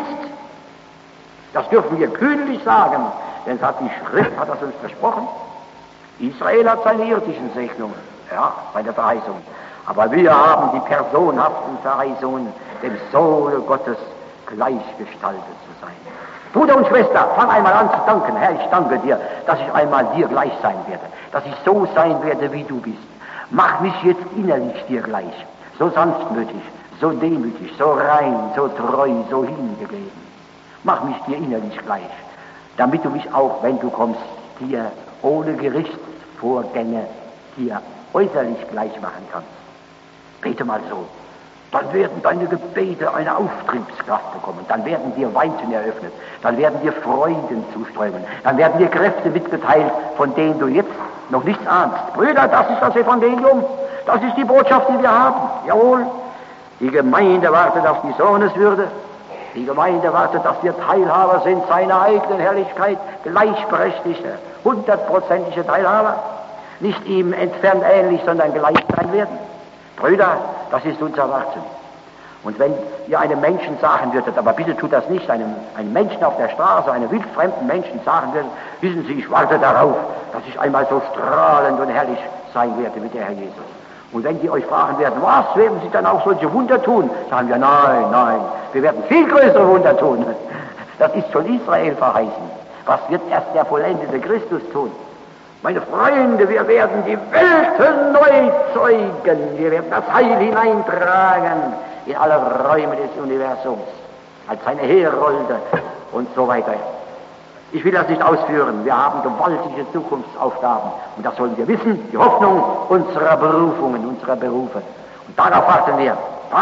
Das dürfen wir kühnlich sagen, denn hat die Schrift hat das uns versprochen. Israel hat seine irdischen Segnungen, ja, seine Verheißungen. Aber wir haben die personhaften Verheißungen, dem Sohne Gottes gleichgestaltet zu sein. Bruder und Schwester, fang einmal an zu danken. Herr, ich danke dir, dass ich einmal dir gleich sein werde, dass ich so sein werde, wie du bist. Mach mich jetzt innerlich dir gleich, so sanftmütig, so demütig, so rein, so treu, so hingegeben. Mach mich dir innerlich gleich, damit du mich auch, wenn du kommst, dir ohne Gerichtsvorgänge dir äußerlich gleich machen kannst. Bete mal so. Dann werden deine Gebete eine Auftriebskraft bekommen. Dann werden dir Weiten eröffnet. Dann werden dir Freuden zuströmen. Dann werden dir Kräfte mitgeteilt, von denen du jetzt noch nichts ahnst. Brüder, das ist das Evangelium. Das ist die Botschaft, die wir haben. Jawohl. Die Gemeinde wartet auf die Sohneswürde. Die Gemeinde wartet, dass wir Teilhaber sind seiner eigenen Herrlichkeit, gleichberechtigte, 100%ige Teilhaber. Nicht ihm entfernt ähnlich, sondern gleich sein werden. Brüder, das ist unser Warten. Und wenn ihr einem Menschen sagen würdet, aber bitte tut das nicht, einem Menschen auf der Straße, einem wildfremden Menschen sagen würdet, wissen Sie, ich warte darauf, dass ich einmal so strahlend und herrlich sein werde wie der Herr Jesus. Und wenn die euch fragen werden, was, werden Sie dann auch solche Wunder tun? Sagen wir, nein, wir werden viel größere Wunder tun. Das ist schon Israel verheißen. Was wird erst der vollendete Christus tun? Meine Freunde, wir werden die Welten neu zeugen. Wir werden das Heil hineintragen in alle Räume des Universums, als seine Herolde und so weiter. Ich will das nicht ausführen. Wir haben gewaltige Zukunftsaufgaben. Und das sollen wir wissen, die Hoffnung unserer Berufungen, unserer Berufe. Und darauf warten wir.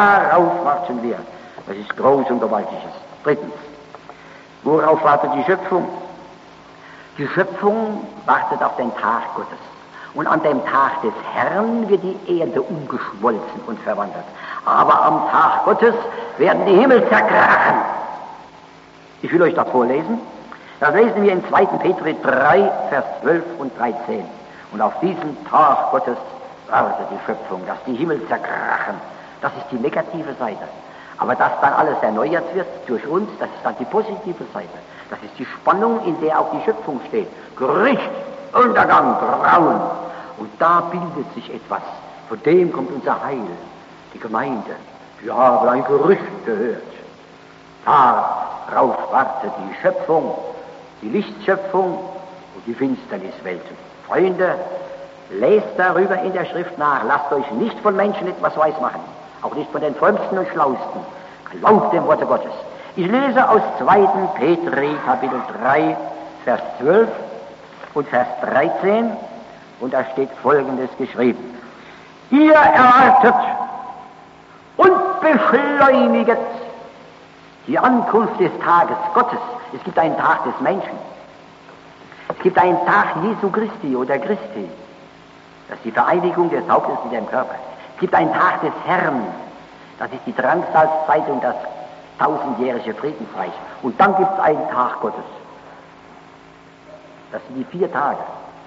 Das ist groß und gewaltiges. Drittens, worauf wartet die Schöpfung? Die Schöpfung wartet auf den Tag Gottes. Und an dem Tag des Herrn wird die Erde umgeschmolzen und verwandelt. Aber am Tag Gottes werden die Himmel zerkrachen. Ich will euch das vorlesen. Das lesen wir in 2. Petrus 3, Vers 12 und 13. Und auf diesen Tag Gottes wartet die Schöpfung, dass die Himmel zerkrachen. Das ist die negative Seite. Aber dass dann alles erneuert wird durch uns, das ist dann die positive Seite. Das ist die Spannung, in der auch die Schöpfung steht. Gericht, Untergang, Grauen. Und da bildet sich etwas. Von dem kommt unser Heil, die Gemeinde. Wir haben ein Gerücht gehört. Darauf wartet die Schöpfung, die Lichtschöpfung und die Finsterniswelten. Freunde, lest darüber in der Schrift nach. Lasst euch nicht von Menschen etwas weismachen. Auch nicht von den Frömmsten und Schlausten. Glaubt dem Worte Gottes. Ich lese aus 2. Petri, Kapitel 3, Vers 12 und Vers 13, und da steht Folgendes geschrieben. Ihr erwartet und beschleuniget die Ankunft des Tages Gottes. Es gibt einen Tag des Menschen. Es gibt einen Tag Jesu Christi oder Christi. Das ist die Vereinigung des Hauptes mit dem Körper. Es gibt einen Tag des Herrn. Das ist die Drangsalzzeit und das 1000-jährige Friedensreich. Und dann gibt es einen Tag Gottes. Das sind die 4 Tage.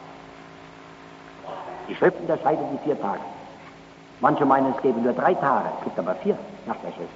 Die Schrift unterscheidet die 4 Tage. Manche meinen, es gäbe nur 3 Tage, es gibt aber 4 nach der Schrift.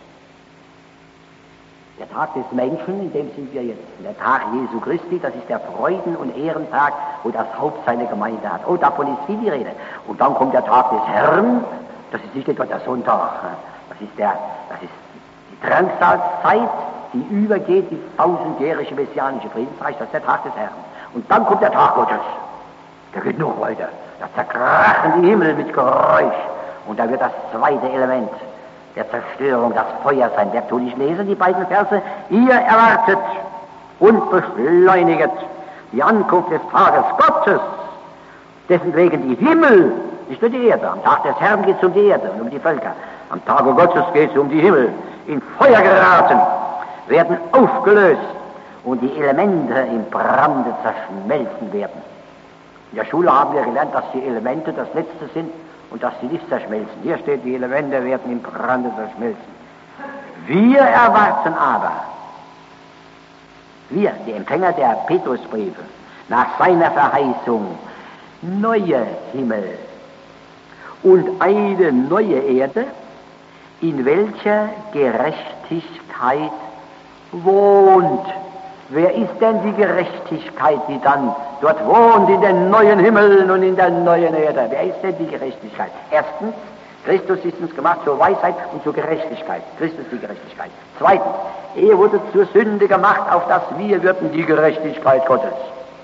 Der Tag des Menschen, in dem sind wir jetzt. Der Tag Jesu Christi, das ist der Freuden- und Ehrentag, wo das Haupt seine Gemeinde hat. Oh, davon ist viel die Rede. Und dann kommt der Tag des Herrn, das ist nicht etwa der Sonntag, das ist die Drangsalzzeit, die übergeht, die 1000-jährige messianische Friedensreich, das ist der Tag des Herrn. Und dann kommt der Tag Gottes. Der geht noch weiter. Da zerkrachen die Himmel mit Geräusch. Und da wird das zweite Element der Zerstörung das Feuer sein. Wer tut nicht lesen, die beiden Verse? Ihr erwartet und beschleuniget die Ankunft des Tages Gottes, dessen wegen die Himmel, nicht nur die Erde, am Tag des Herrn geht es um die Erde und um die Völker, am Tage Gottes geht es um die Himmel, in Feuer geraten, werden aufgelöst und die Elemente im Brande zerschmelzen werden. In der Schule haben wir gelernt, dass die Elemente das Letzte sind und dass sie nicht zerschmelzen. Hier steht, die Elemente werden im Brande zerschmelzen. Wir erwarten aber, wir, die Empfänger der Petrusbriefe, nach seiner Verheißung, neue Himmel und eine neue Erde, in welcher Gerechtigkeit wohnt. Wer ist denn die Gerechtigkeit, die dann dort wohnt, in den neuen Himmeln und in der neuen Erde? Wer ist denn die Gerechtigkeit? Erstens, Christus ist uns gemacht zur Weisheit und zur Gerechtigkeit. Christus die Gerechtigkeit. Zweitens, er wurde zur Sünde gemacht, auf dass wir würden die Gerechtigkeit Gottes.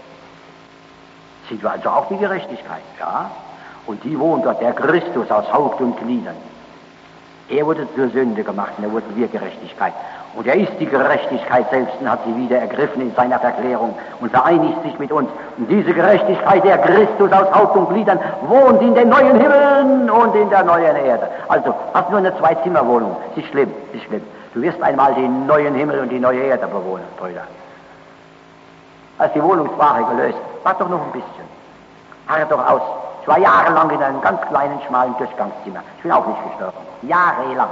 Sind wir also auch die Gerechtigkeit? Ja. Und die wohnt dort, der Christus aus Haupt und Gliedern. Er wurde zur Sünde gemacht und er wurde wir Gerechtigkeit. Und er ist die Gerechtigkeit selbst und hat sie wieder ergriffen in seiner Verklärung und vereinigt sich mit uns. Und diese Gerechtigkeit, der Christus aus Haupt und Gliedern, wohnt in den neuen Himmeln und in der neuen Erde. Also, hast nur eine 2-Zimmer-Wohnung. Ist schlimm, ist schlimm. Du wirst einmal den neuen Himmel und die neue Erde bewohnen, Brüder. Als die Wohnungsfrage gelöst, wart doch noch ein bisschen. Harre doch aus. Ich war jahrelang in einem ganz kleinen, schmalen Durchgangszimmer. Ich bin auch nicht gestorben. Jahrelang.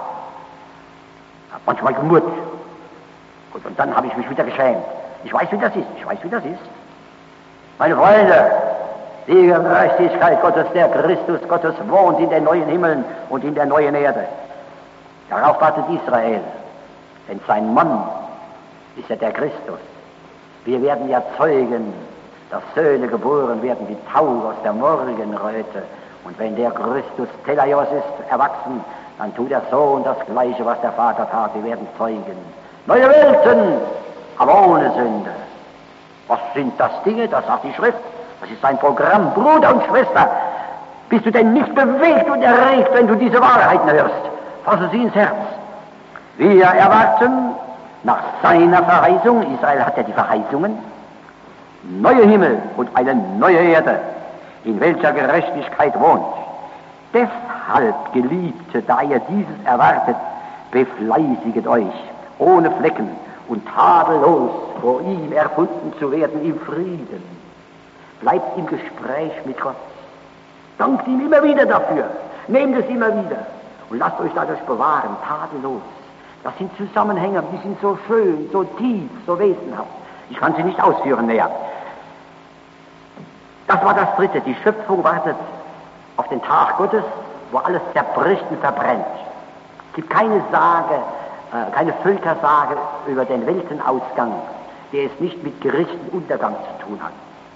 Hab manchmal gemurrt. Gut, und dann habe ich mich wieder geschämt. Ich weiß, wie das ist. Ich weiß, wie das ist. Meine Freunde, die Gerechtigkeit Gottes, der Christus Gottes wohnt in den neuen Himmeln und in der neuen Erde. Darauf wartet Israel. Denn sein Mann ist ja der Christus. Wir werden ja Zeugen, dass Söhne geboren werden wie Tau aus der Morgenröte. Und wenn der Christus Telaios ist, erwachsen, dann tut der Sohn das Gleiche, was der Vater tat. Wir werden Zeugen. Neue Welten, aber ohne Sünde. Was sind das Dinge? Das sagt die Schrift. Das ist sein Programm. Bruder und Schwester, bist du denn nicht bewegt und erregt, wenn du diese Wahrheiten hörst? Fasse sie ins Herz. Wir erwarten nach seiner Verheißung, Israel hat ja die Verheißungen, neue Himmel und eine neue Erde, in welcher Gerechtigkeit wohnt. Deshalb, Geliebte, da ihr dieses erwartet, befleißiget euch, ohne Flecken und tadellos vor ihm erfunden zu werden im Frieden. Bleibt im Gespräch mit Gott. Dankt ihm immer wieder dafür. Nehmt es immer wieder. Und lasst euch dadurch bewahren, tadellos. Das sind Zusammenhänge, die sind so schön, so tief, so wesenhaft. Ich kann sie nicht ausführen näher. Das war das Dritte. Die Schöpfung wartet auf den Tag Gottes, wo alles zerbricht und verbrennt. Es gibt keine Sage, keine Völkersage über den Weltenausgang, der es nicht mit Gericht und Untergang zu tun hat.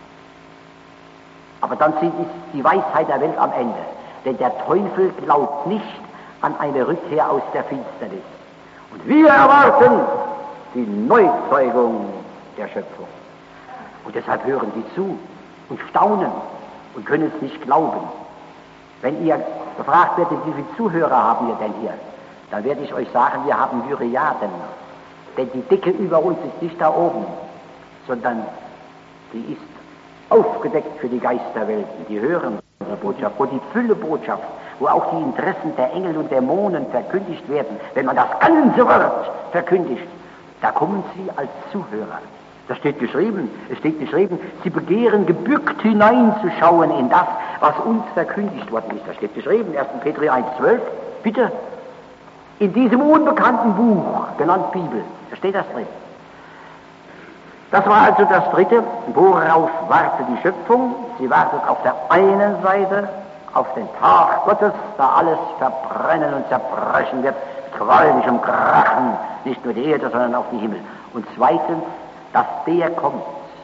Aber dann ist die Weisheit der Welt am Ende. Denn der Teufel glaubt nicht an eine Rückkehr aus der Finsternis. Und wir erwarten die Neuzeugung der Schöpfung. Und deshalb hören die zu und staunen und können es nicht glauben. Wenn ihr gefragt werdet, wie viele Zuhörer haben wir denn hier, dann werde ich euch sagen, wir haben Myriaden. Denn die Decke über uns ist nicht da oben, sondern die ist aufgedeckt für die Geisterwelten. Die hören unsere Botschaft, wo die Fülle Botschaft, wo auch die Interessen der Engel und Dämonen verkündigt werden. Wenn man das ganze Wort verkündigt, da kommen sie als Zuhörer. Das steht geschrieben, es steht geschrieben, sie begehren gebückt hineinzuschauen in das, was uns verkündigt worden ist. Das steht geschrieben, 1. Petrus 1,12, bitte, in diesem unbekannten Buch, genannt Bibel, da steht das drin. Das war also das Dritte. Worauf wartet die Schöpfung? Sie wartet auf der einen Seite auf den Tag Gottes, da alles verbrennen und zerbrechen wird, mit gewaltigem Krachen, nicht nur die Erde, sondern auch die Himmel. Und zweitens, dass der kommt,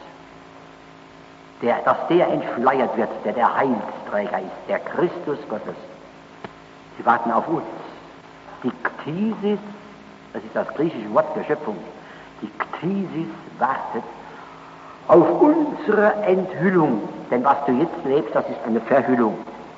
dass der entschleiert wird, der Heilsträger ist, der Christus Gottes. Sie warten auf uns. Die Ktisis, das ist das griechische Wort für Schöpfung, die Ktisis wartet auf unsere Enthüllung. Denn was du jetzt lebst, das ist eine Verhüllung.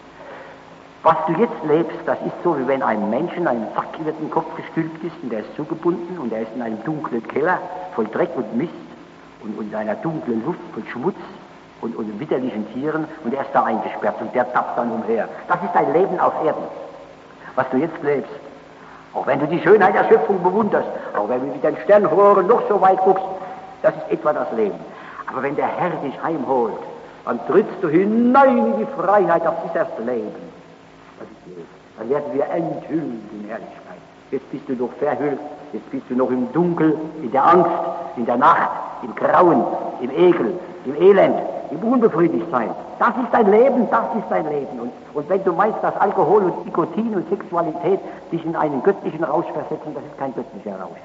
Was du jetzt lebst, das ist so, wie wenn einem Menschen ein Sack über den Kopf gestülpt ist und der ist zugebunden und er ist in einem dunklen Keller voll Dreck und Mist und in einer dunklen Luft voll Schmutz und widerlichen Tieren und er ist da eingesperrt und der tappt dann umher. Das ist dein Leben auf Erden, was du jetzt lebst. Auch wenn du die Schönheit der Schöpfung bewunderst, auch wenn du mit den Sternrohren noch so weit guckst, das ist etwa das Leben. Aber wenn der Herr dich heimholt, dann trittst du hinein in die Freiheit, das ist das Leben. Das ist Leben. Dann werden wir enthüllt in Herrlichkeit. Jetzt bist du noch verhüllt, jetzt bist du noch im Dunkel, in der Angst, in der Nacht, im Grauen, im Ekel, im Elend, im Unbefriedigtsein. Das ist dein Leben, das ist dein Leben. Und wenn du meinst, dass Alkohol und Nikotin und Sexualität dich in einen göttlichen Rausch versetzen, das ist kein göttlicher Rausch.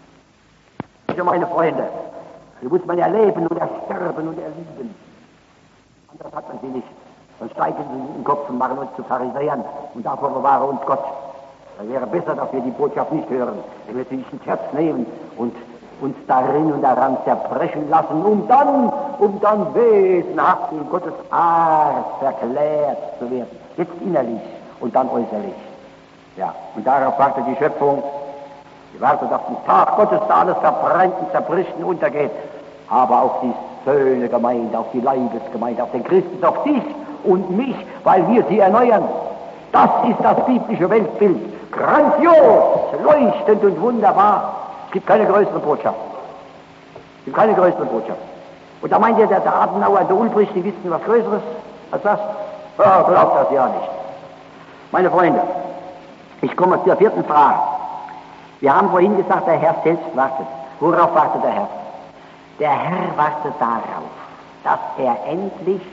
Also meine Freunde, hier muss man erleben und ersterben und erlieben. Anders hat man sie nicht. Sonst steigen sie in den Kopf und machen uns zu Pharisäern und davor bewahre uns Gott. Da wäre besser, dass wir die Botschaft nicht hören, wenn wir sie nicht ins Herz nehmen und uns darin und daran zerbrechen lassen, um dann wesenhaft in Gottes Art verklärt zu werden. Jetzt innerlich und dann äußerlich. Ja, und darauf wartet die Schöpfung. Sie wartet auf den Tag Gottes, da alles verbrennt und zerbricht und untergeht. Aber auf die Söhne-Gemeinde, auf die Leibesgemeinde, auf den Christus, auf dich und mich, weil wir sie erneuern. Das ist das biblische Weltbild. Grandios, leuchtend und wunderbar. Es gibt keine größere Botschaft. Es gibt keine größere Botschaft. Und da meint ihr, der Adenauer, der Ulbricht, die wissen was Größeres als das? Ja, glaubt das ja nicht. Meine Freunde, ich komme zur vierten Frage. Wir haben vorhin gesagt, der Herr selbst wartet. Worauf wartet der Herr? Der Herr wartet darauf, dass er endlich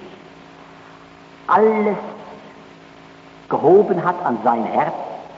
alles gehoben hat an sein Herz.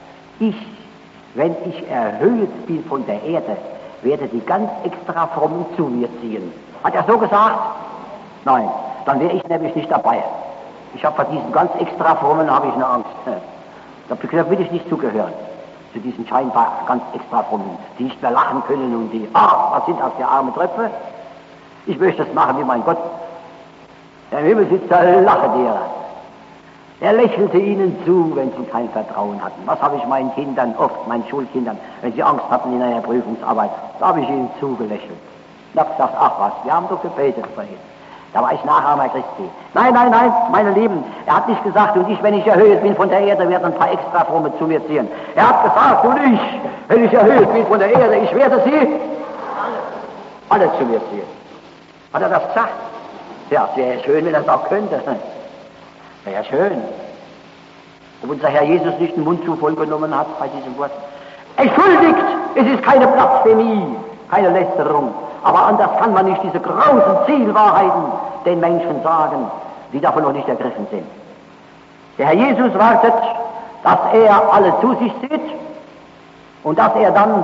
Wenn ich erhöht bin von der Erde, werde die ganz extra Frommen zu mir ziehen. Hat er so gesagt? Nein, dann wäre ich nämlich nicht dabei. Ich habe vor diesen ganz extra Frommen habe ich eine Angst. Da will ich nicht zugehören. Zu diesen scheinbar ganz extra Frommen, die nicht mehr lachen können und die, was sind das für arme Tröpfe? Ich möchte das machen wie mein Gott. Der Himmelsitzer lache derer. Er lächelte ihnen zu, wenn sie kein Vertrauen hatten. Was habe ich meinen Kindern, oft meinen Schulkindern, wenn sie Angst hatten in einer Prüfungsarbeit, da habe ich ihnen zugelächelt. Ich habe gesagt, ach was, wir haben doch gebetet für ihn. Da war ich Nachahmer Christi. Nein, meine Lieben, er hat nicht gesagt, und ich, wenn ich erhöht bin von der Erde, werde ein paar extra Fromme zu mir ziehen. Er hat gesagt, und ich, wenn ich erhöht bin von der Erde, ich werde sie alle zu mir ziehen. Hat er das gesagt? Ja, wäre schön, wenn er es auch könnte. Wäre schön. Ob unser Herr Jesus nicht den Mund zu voll genommen hat bei diesem Wort. Entschuldigt, es ist keine Blasphemie, keine Lästerung. Aber anders kann man nicht diese großen Zielwahrheiten den Menschen sagen, die davon noch nicht ergriffen sind. Der Herr Jesus wartet, dass er alle zu sich sieht und dass er dann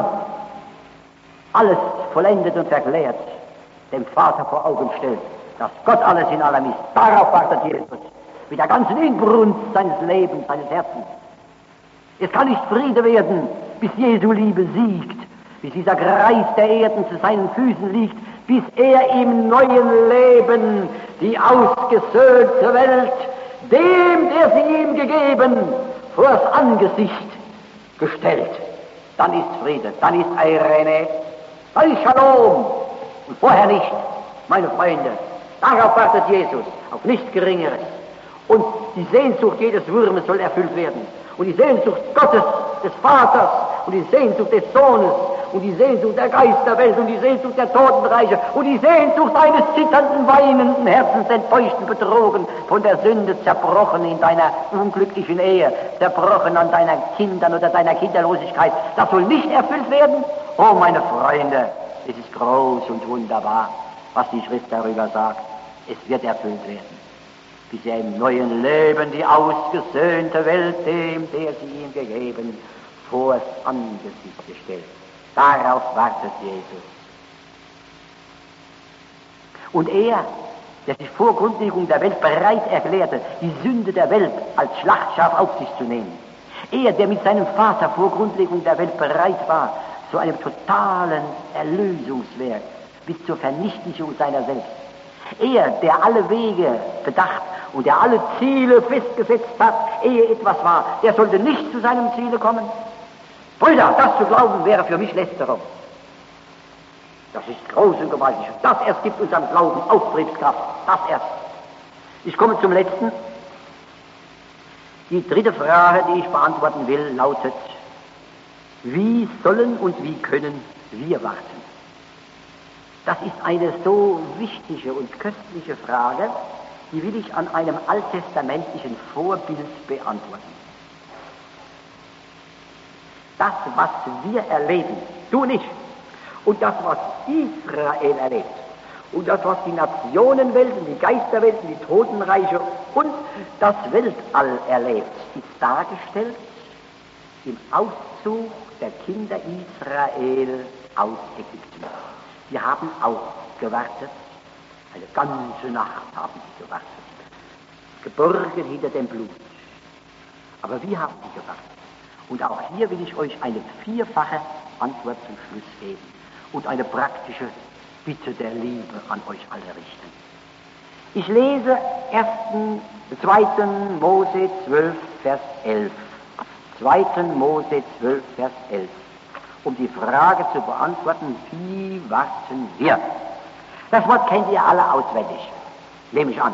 alles vollendet und verklärt, dem Vater vor Augen stellt, dass Gott alles in allem ist. Darauf wartet Jesus, mit der ganzen Inbrunst seines Lebens, seines Herzens. Es kann nicht Friede werden, bis Jesu Liebe siegt, bis dieser Kreis der Erden zu seinen Füßen liegt, bis er im neuen Leben die ausgesöhnte Welt, dem, der sie ihm gegeben, vors Angesicht gestellt. Dann ist Friede, dann ist Eirene, dann ist Shalom und vorher nicht, meine Freunde. Darauf wartet Jesus, auf nichts Geringeres. Und die Sehnsucht jedes Wurmes soll erfüllt werden. Und die Sehnsucht Gottes, des Vaters, und die Sehnsucht des Sohnes, und die Sehnsucht der Geisterwelt, und die Sehnsucht der Totenreiche, und die Sehnsucht eines zitternden, weinenden Herzens, enttäuschten, betrogen, von der Sünde zerbrochen in deiner unglücklichen Ehe, zerbrochen an deinen Kindern oder deiner Kinderlosigkeit. Das soll nicht erfüllt werden? Oh, meine Freunde, es ist groß und wunderbar. was die Schrift darüber sagt. Es wird erfüllt werden, bis er im neuen Leben die ausgesöhnte Welt dem, der sie ihm gegeben, vors Angesicht gestellt. Darauf wartet Jesus. Und er, der sich vor Grundlegung der Welt bereit erklärte, die Sünde der Welt als Schlachtschaf auf sich zu nehmen. Er, der mit seinem Vater vor Grundlegung der Welt bereit war, zu einem totalen Erlösungswerk bis zur Vernichtung seiner selbst. Er, der alle Wege bedacht und der alle Ziele festgesetzt hat, ehe etwas war, der sollte nicht zu seinem Ziele kommen. Brüder, das zu glauben wäre für mich Lästerung. Das ist groß und gewaltig. Das erst gibt unserem Glauben Auftriebskraft. Das erst. Ich komme zum Letzten. Die dritte Frage, die ich beantworten will, lautet: Wie sollen und wie können wir warten? Das ist eine so wichtige und köstliche Frage, die will ich an einem alttestamentlichen Vorbild beantworten. Das, was wir erleben, du nicht, und das, was Israel erlebt, und das, was die Nationenwelten, die Geisterwelten, die Totenreiche und das Weltall erlebt, ist dargestellt im Auszug der Kinder Israel aus Ägypten. Sie haben auch gewartet, eine ganze Nacht haben sie gewartet, geborgen hinter dem Blut. Aber wie haben sie gewartet? Und auch hier will ich euch eine vierfache Antwort zum Schluss geben und eine praktische Bitte der Liebe an euch alle richten. Ich lese 2. Mose 12, Vers 11. 2. Mose 12, Vers 11. Um die Frage zu beantworten, wie warten wir? Das Wort kennt ihr alle auswendig, nehme ich an.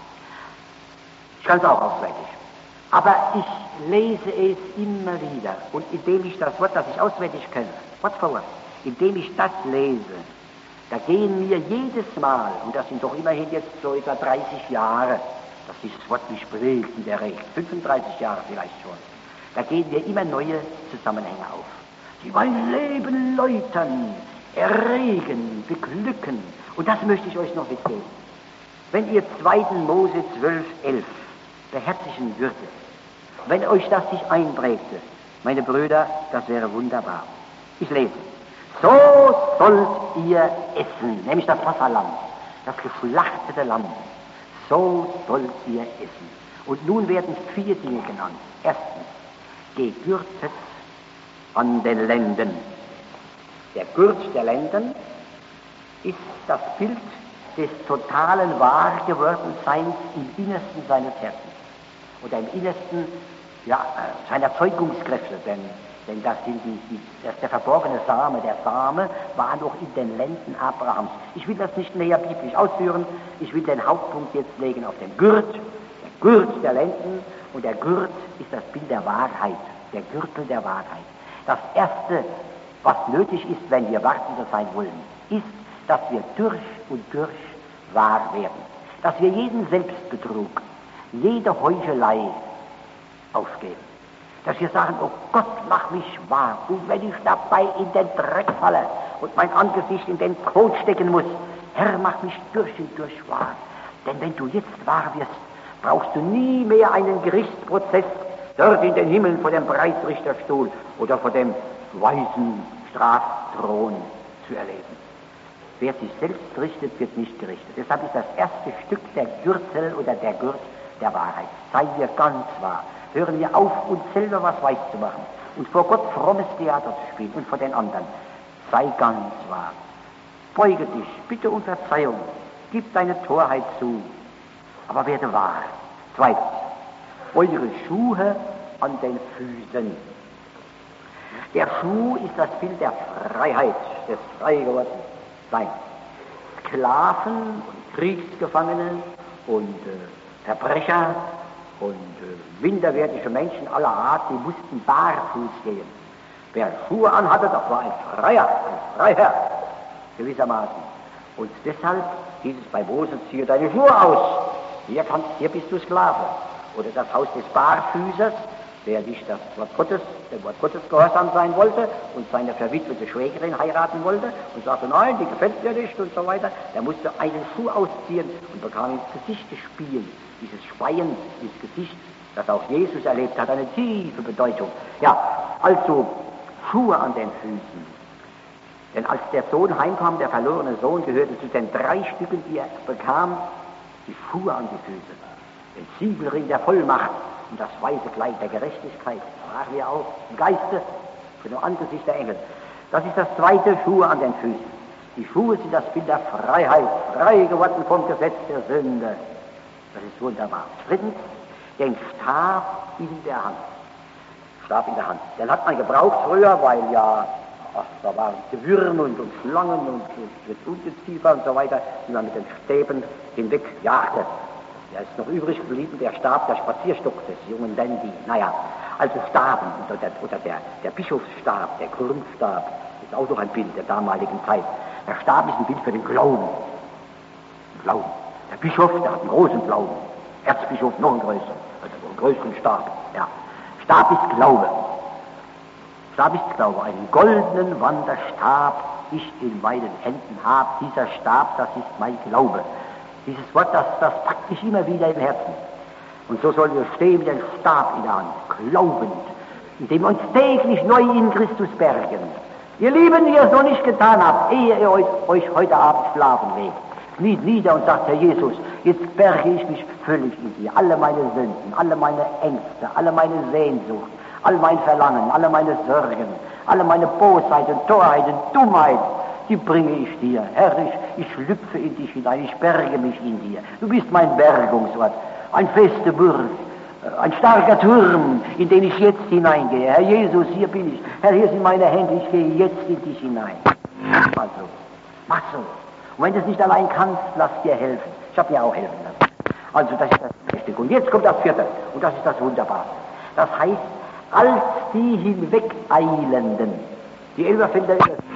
Ich kann es auch auswendig. Aber ich lese es immer wieder. Und indem ich das Wort, das ich auswendig kenne, Wort für Wort, indem ich das lese, da gehen mir jedes Mal, und das sind doch immerhin jetzt so etwa 30 Jahre, dass dieses Wort mich bewegt in der Regel, 35 Jahre vielleicht schon, da gehen mir immer neue Zusammenhänge auf, die mein Leben läutern, erregen, beglücken. Und das möchte ich euch noch mitgeben. Wenn ihr 2. Mose 12, 11 beherzigen würdet, wenn euch das sich einprägte, meine Brüder, das wäre wunderbar. Ich lese: So sollt ihr essen, nämlich das Passahlamm, das geschlachtete Lamm. So sollt ihr essen. Und nun werden 4 Dinge genannt. Erstens, gegürtet an den Lenden. Der Gurt der Lenden ist das Bild des totalen Wahrgewordenseins im Innersten seines Herzens. Oder im Innersten seiner Zeugungskräfte, denn das ist der verborgene Same. Der Same war noch in den Lenden Abrahams. Ich will das nicht näher biblisch ausführen, ich will den Hauptpunkt jetzt legen auf den Gurt, der Gurt der Lenden, und der Gurt ist das Bild der Wahrheit, der Gürtel der Wahrheit. Das Erste, was nötig ist, wenn wir Wartende sein wollen, ist, dass wir durch und durch wahr werden, dass wir jeden Selbstbetrug, jede Heuchelei aufgeben. Dass wir sagen: Oh Gott, mach mich wahr. Und wenn ich dabei in den Dreck falle und mein Angesicht in den Kot stecken muss, Herr, mach mich durch und durch wahr. Denn wenn du jetzt wahr wirst, brauchst du nie mehr einen Gerichtsprozess dort in den Himmel vor dem Breitrichterstuhl oder vor dem weisen Strafthron zu erleben. Wer sich selbst richtet, wird nicht gerichtet. Deshalb ist das erste Stück der Gürtel oder der Gurt der Wahrheit. Seien wir ganz wahr. Hören wir auf, uns selber was weiß zu machen und vor Gott frommes Theater zu spielen und vor den anderen. Sei ganz wahr. Beuge dich, bitte um Verzeihung, gib deine Torheit zu, aber werde wahr. Zweitens, eure Schuhe an den Füßen. Der Schuh ist das Bild der Freiheit, des Freigewordenen-Seins. Sklaven und Kriegsgefangene und Verbrecher und minderwertige Menschen aller Art, die mussten barfuß gehen. Wer Schuhe anhatte, das war ein Freiherr, gewissermaßen. Und deshalb hieß es bei Mose: Ziehe deine Schuhe aus, hier bist du Sklave. Oder das Haus des Barfüßers wer nicht dem Wort Gottes gehorsam sein wollte und seine verwitwete Schwägerin heiraten wollte und sagte, nein, die gefällt mir nicht und so weiter, der musste einen Schuh ausziehen und bekam ins Gesicht gespielt. Dieses Speien ins Gesicht, das auch Jesus erlebt hat, eine tiefe Bedeutung. Ja, also Schuhe an den Füßen. Denn als der Sohn heimkam, der verlorene Sohn, gehörte zu den 3 Stücken, die er bekam, die Schuhe an die Füße. Den Siegelring der Vollmacht und das weiße Kleid der Gerechtigkeit. Da waren wir auch im Geiste von dem Angesicht der Engel. Das ist das zweite, Schuhe an den Füßen. Die Schuhe sind das Bild der Freiheit, frei geworden vom Gesetz der Sünde. Das ist wunderbar. Drittens, den Stab in der Hand. Stab in der Hand. Den hat man gebraucht früher, weil ja, da waren Gewürm und Schlangen und Ungeziefer und so weiter, die man mit den Stäben hinweg jagte. Der ist noch übrig geblieben, der Stab, der Spazierstock des jungen Dandy. Naja, also Staben oder der Bischofsstab, der Grundstab, ist auch noch ein Bild der damaligen Zeit. Der Stab ist ein Bild für den Glauben. Glauben. Der Bischof, der hat einen großen Glauben. Erzbischof noch einen größeren Stab. Ja. Stab ist Glaube. Stab ist Glaube. Einen goldenen Wanderstab ich in meinen Händen habe. Dieser Stab, das ist mein Glaube. Dieses Wort, das packt mich immer wieder im Herzen. Und so sollen wir stehen mit dem Stab in der Hand, glaubend, indem wir uns täglich neu in Christus bergen. Ihr Lieben, die ihr es noch nicht getan habt, ehe ihr euch heute Abend schlafen legt, kniet nieder und sagt, Herr Jesus, jetzt berge ich mich völlig in dir. Alle meine Sünden, alle meine Ängste, alle meine Sehnsucht, all mein Verlangen, alle meine Sorgen, alle meine Bosheit und Torheit und Dummheit, die bringe ich dir. Herr, ich schlüpfe in dich hinein, ich berge mich in dir. Du bist mein Bergungsort, ein feste Burg, ein starker Turm, in den ich jetzt hineingehe. Herr Jesus, hier bin ich. Herr, hier sind meine Hände, ich gehe jetzt in dich hinein. Mach so, mach so. Und wenn du es nicht allein kannst, lass dir helfen. Ich habe mir auch helfen lassen. Also das ist das Richtige. Und jetzt kommt das Vierte, und das ist das Wunderbare. Das heißt, als die Hinwegeilenden, die Elberfelder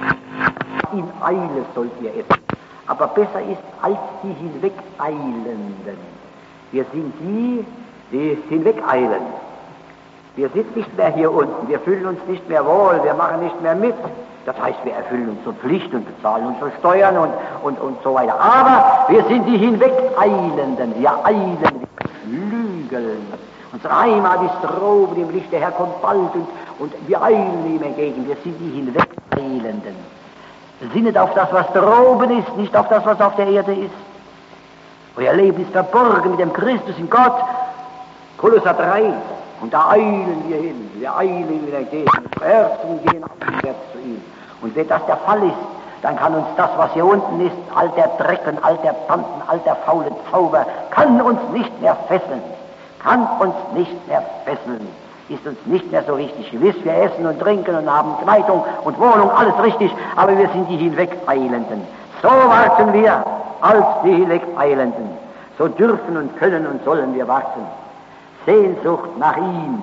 in Eile sollt ihr essen. Aber besser ist, als die Hinwegeilenden. Wir sind die hinwegeilen. Wir sind nicht mehr hier unten, wir fühlen uns nicht mehr wohl, wir machen nicht mehr mit. Das heißt, wir erfüllen unsere Pflicht und bezahlen unsere Steuern und so weiter. Aber wir sind die Hinwegeilenden, wir eilen wie Flügeln. Unsere Heimat ist droben im Licht, der Herr kommt bald und wir eilen ihm entgegen. Wir sind die Hinwegeilenden. Sinnet auf das, was droben ist, nicht auf das, was auf der Erde ist. Euer Leben ist verborgen mit dem Christus in Gott. Kolosser 3. Und da eilen wir hin. Wir eilen ihm entgegen. Unsere Herzen gehen abwärts zu ihm. Und wenn das der Fall ist, dann kann uns das, was hier unten ist, all der Drecken, all der Banden, all der faulen Zauber, kann uns nicht mehr fesseln. Kann uns nicht mehr fesseln. Ist uns nicht mehr so wichtig. Gewiss, wir essen und trinken und haben Kleidung und Wohnung, alles richtig, aber wir sind die Hinwegeilenden. So warten wir als die Hinwegeilenden. So dürfen und können und sollen wir warten. Sehnsucht nach ihm.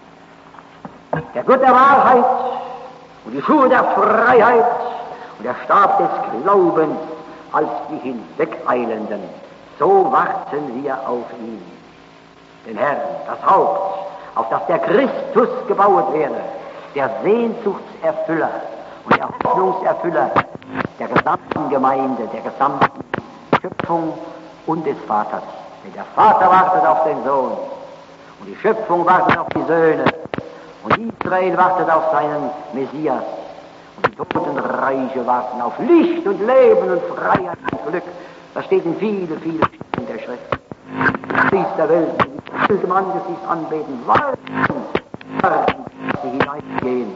Der Gott der Wahrheit und die Schuhe der Freiheit und der Stab des Glaubens als die Hinwegeilenden. So warten wir auf ihn. Den Herrn, das Haupt, auf das der Christus gebaut werde, der Sehnsuchtserfüller und der Hoffnungserfüller der gesamten Gemeinde, der gesamten Schöpfung und des Vaters. Denn der Vater wartet auf den Sohn und die Schöpfung wartet auf die Söhne und Israel wartet auf seinen Messias und die Totenreiche warten auf Licht und Leben und Freiheit und Glück. Das steht in vielen Stellen der Schrift. Priester der Welt, die im Angesicht anbeten, warten, dass sie hineingehen.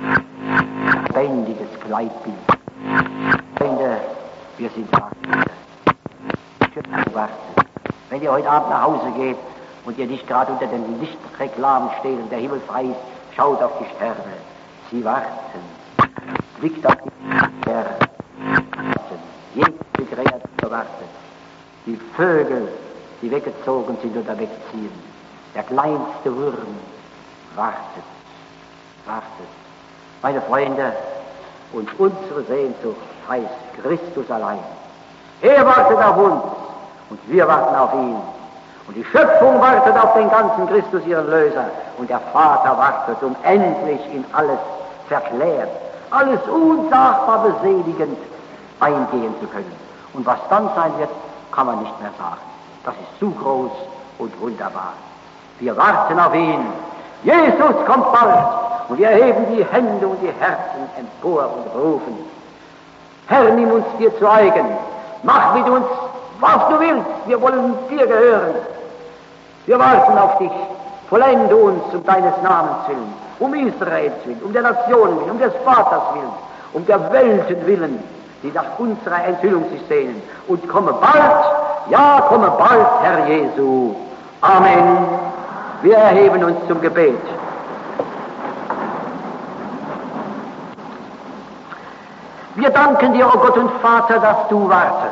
Lebendiges Kleidbild. Freunde, wir sind warten. Wenn ihr heute Abend nach Hause geht und ihr nicht gerade unter den Lichtreklamen steht und der Himmel frei ist, schaut auf die Sterne. Sie warten. Blickt auf die Sterne. Jede Kreatur wartet. Die Vögel, die weggezogen sind oder wegziehen. Der kleinste Wurm wartet. Meine Freunde, und unsere Sehnsucht heißt Christus allein. Er wartet auf uns und wir warten auf ihn. Und die Schöpfung wartet auf den ganzen Christus, ihren Löser. Und der Vater wartet, um endlich in alles verklärt, alles unsagbar beseligend eingehen zu können. Und was dann sein wird, kann man nicht mehr sagen. Das ist zu groß und wunderbar. Wir warten auf ihn. Jesus kommt bald. Und wir erheben die Hände und die Herzen empor und rufen: Herr, nimm uns dir zu eigen. Mach mit uns, was du willst. Wir wollen dir gehören. Wir warten auf dich. Vollende uns um deines Namens willen, um Israels willen, um der Nation willen, um des Vaters willen, um der Welten willen, die nach unserer Enthüllung sich sehnen. Und komme bald, ja, komme bald, Herr Jesu. Amen. Wir erheben uns zum Gebet. Wir danken dir, o Gott und Vater, dass du wartest,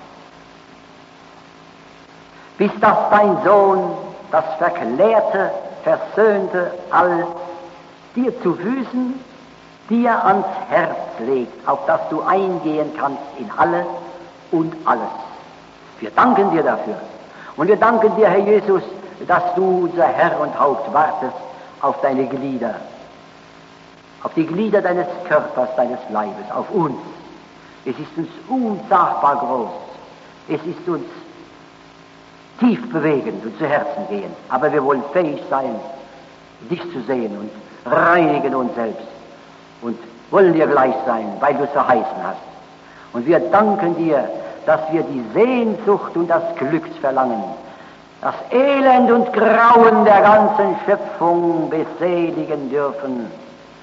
bis dass dein Sohn das Verklärte, Versöhnte all dir zu Füßen, dir ans Herz legt, auf das du eingehen kannst in alle und alles. Wir danken dir dafür. Und wir danken dir, Herr Jesus, dass du, unser Herr und Haupt, wartest auf deine Glieder, auf die Glieder deines Körpers, deines Leibes, auf uns. Es ist uns unsagbar groß. Es ist uns tief bewegend und zu Herzen gehend. Aber wir wollen fähig sein, dich zu sehen und reinigen uns selbst und wollen dir gleich sein, weil du es verheißen hast. Und wir danken dir, dass wir die Sehnsucht und das Glücksverlangen, das Elend und Grauen der ganzen Schöpfung beseligen dürfen,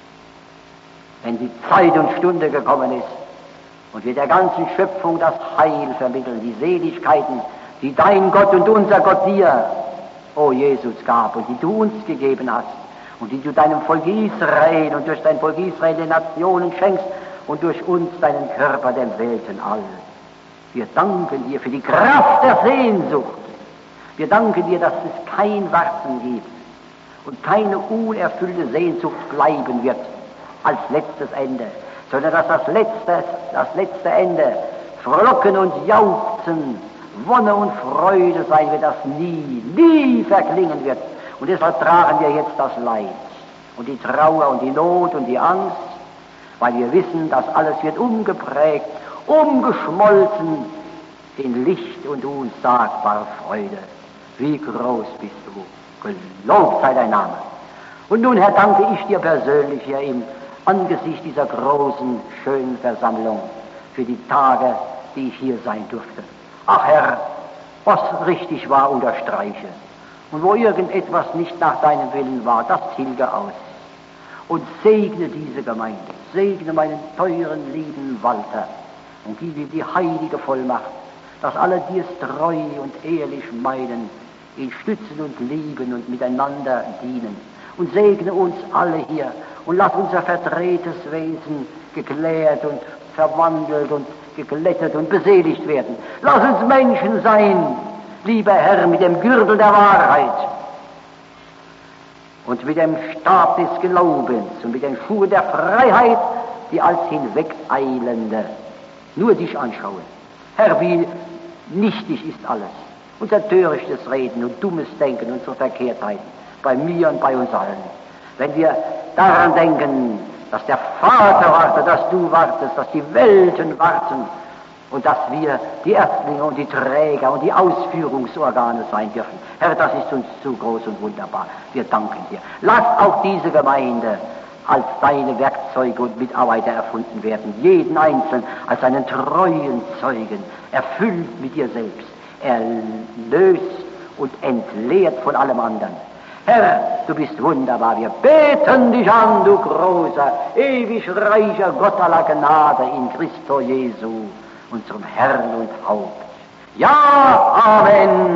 wenn die Zeit und Stunde gekommen ist und wir der ganzen Schöpfung das Heil vermitteln, die Seligkeiten, die dein Gott und unser Gott dir, o Jesus, gab und die du uns gegeben hast und die du deinem Volk Israel und durch dein Volk Israel den Nationen schenkst und durch uns deinen Körper den Welten all. Wir danken dir für die Kraft der Sehnsucht. Wir danken dir, dass es kein Warten gibt und keine unerfüllte Sehnsucht bleiben wird als letztes Ende, sondern dass das letzte Ende Frohlocken und Jauchzen, Wonne und Freude sein wird, das nie verklingen wird. Und deshalb tragen wir jetzt das Leid und die Trauer und die Not und die Angst, weil wir wissen, dass alles wird umgeprägt, umgeschmolzen in Licht und unsagbar Freude. Wie groß bist du, gelobt sei dein Name. Und nun, Herr, danke ich dir persönlich hier im Angesicht dieser großen, schönen Versammlung für die Tage, die ich hier sein durfte. Ach Herr, was richtig war, unterstreiche. Und wo irgendetwas nicht nach deinem Willen war, das tilge aus. Und segne diese Gemeinde, segne meinen teuren, lieben Walter und gib ihm die heilige Vollmacht, dass alle, die es treu und ehrlich meinen, ihn stützen und lieben und miteinander dienen. Und segne uns alle hier und lass unser verdrehtes Wesen geklärt und verwandelt und geglättet und beseligt werden. Lass uns Menschen sein, lieber Herr, mit dem Gürtel der Wahrheit und mit dem Stab des Glaubens und mit den Schuhen der Freiheit, die als Hinwegeilende nur dich anschauen. Herr, wie nichtig ist alles. Unser törichtes Reden und dummes Denken, unsere Verkehrtheiten, bei mir und bei uns allen. Wenn wir daran denken, dass der Vater wartet, dass du wartest, dass die Welten warten und dass wir die Erstlinge und die Träger und die Ausführungsorgane sein dürfen. Herr, das ist uns zu groß und wunderbar. Wir danken dir. Lass auch diese Gemeinde als deine Werkzeuge und Mitarbeiter erfunden werden, jeden Einzelnen als einen treuen Zeugen, erfüllt mit dir selbst, erlöst und entleert von allem anderen. Herr, du bist wunderbar, wir beten dich an, du großer, ewig reicher Gott aller Gnade in Christo Jesu, unserem Herrn und Haupt. Ja, Amen.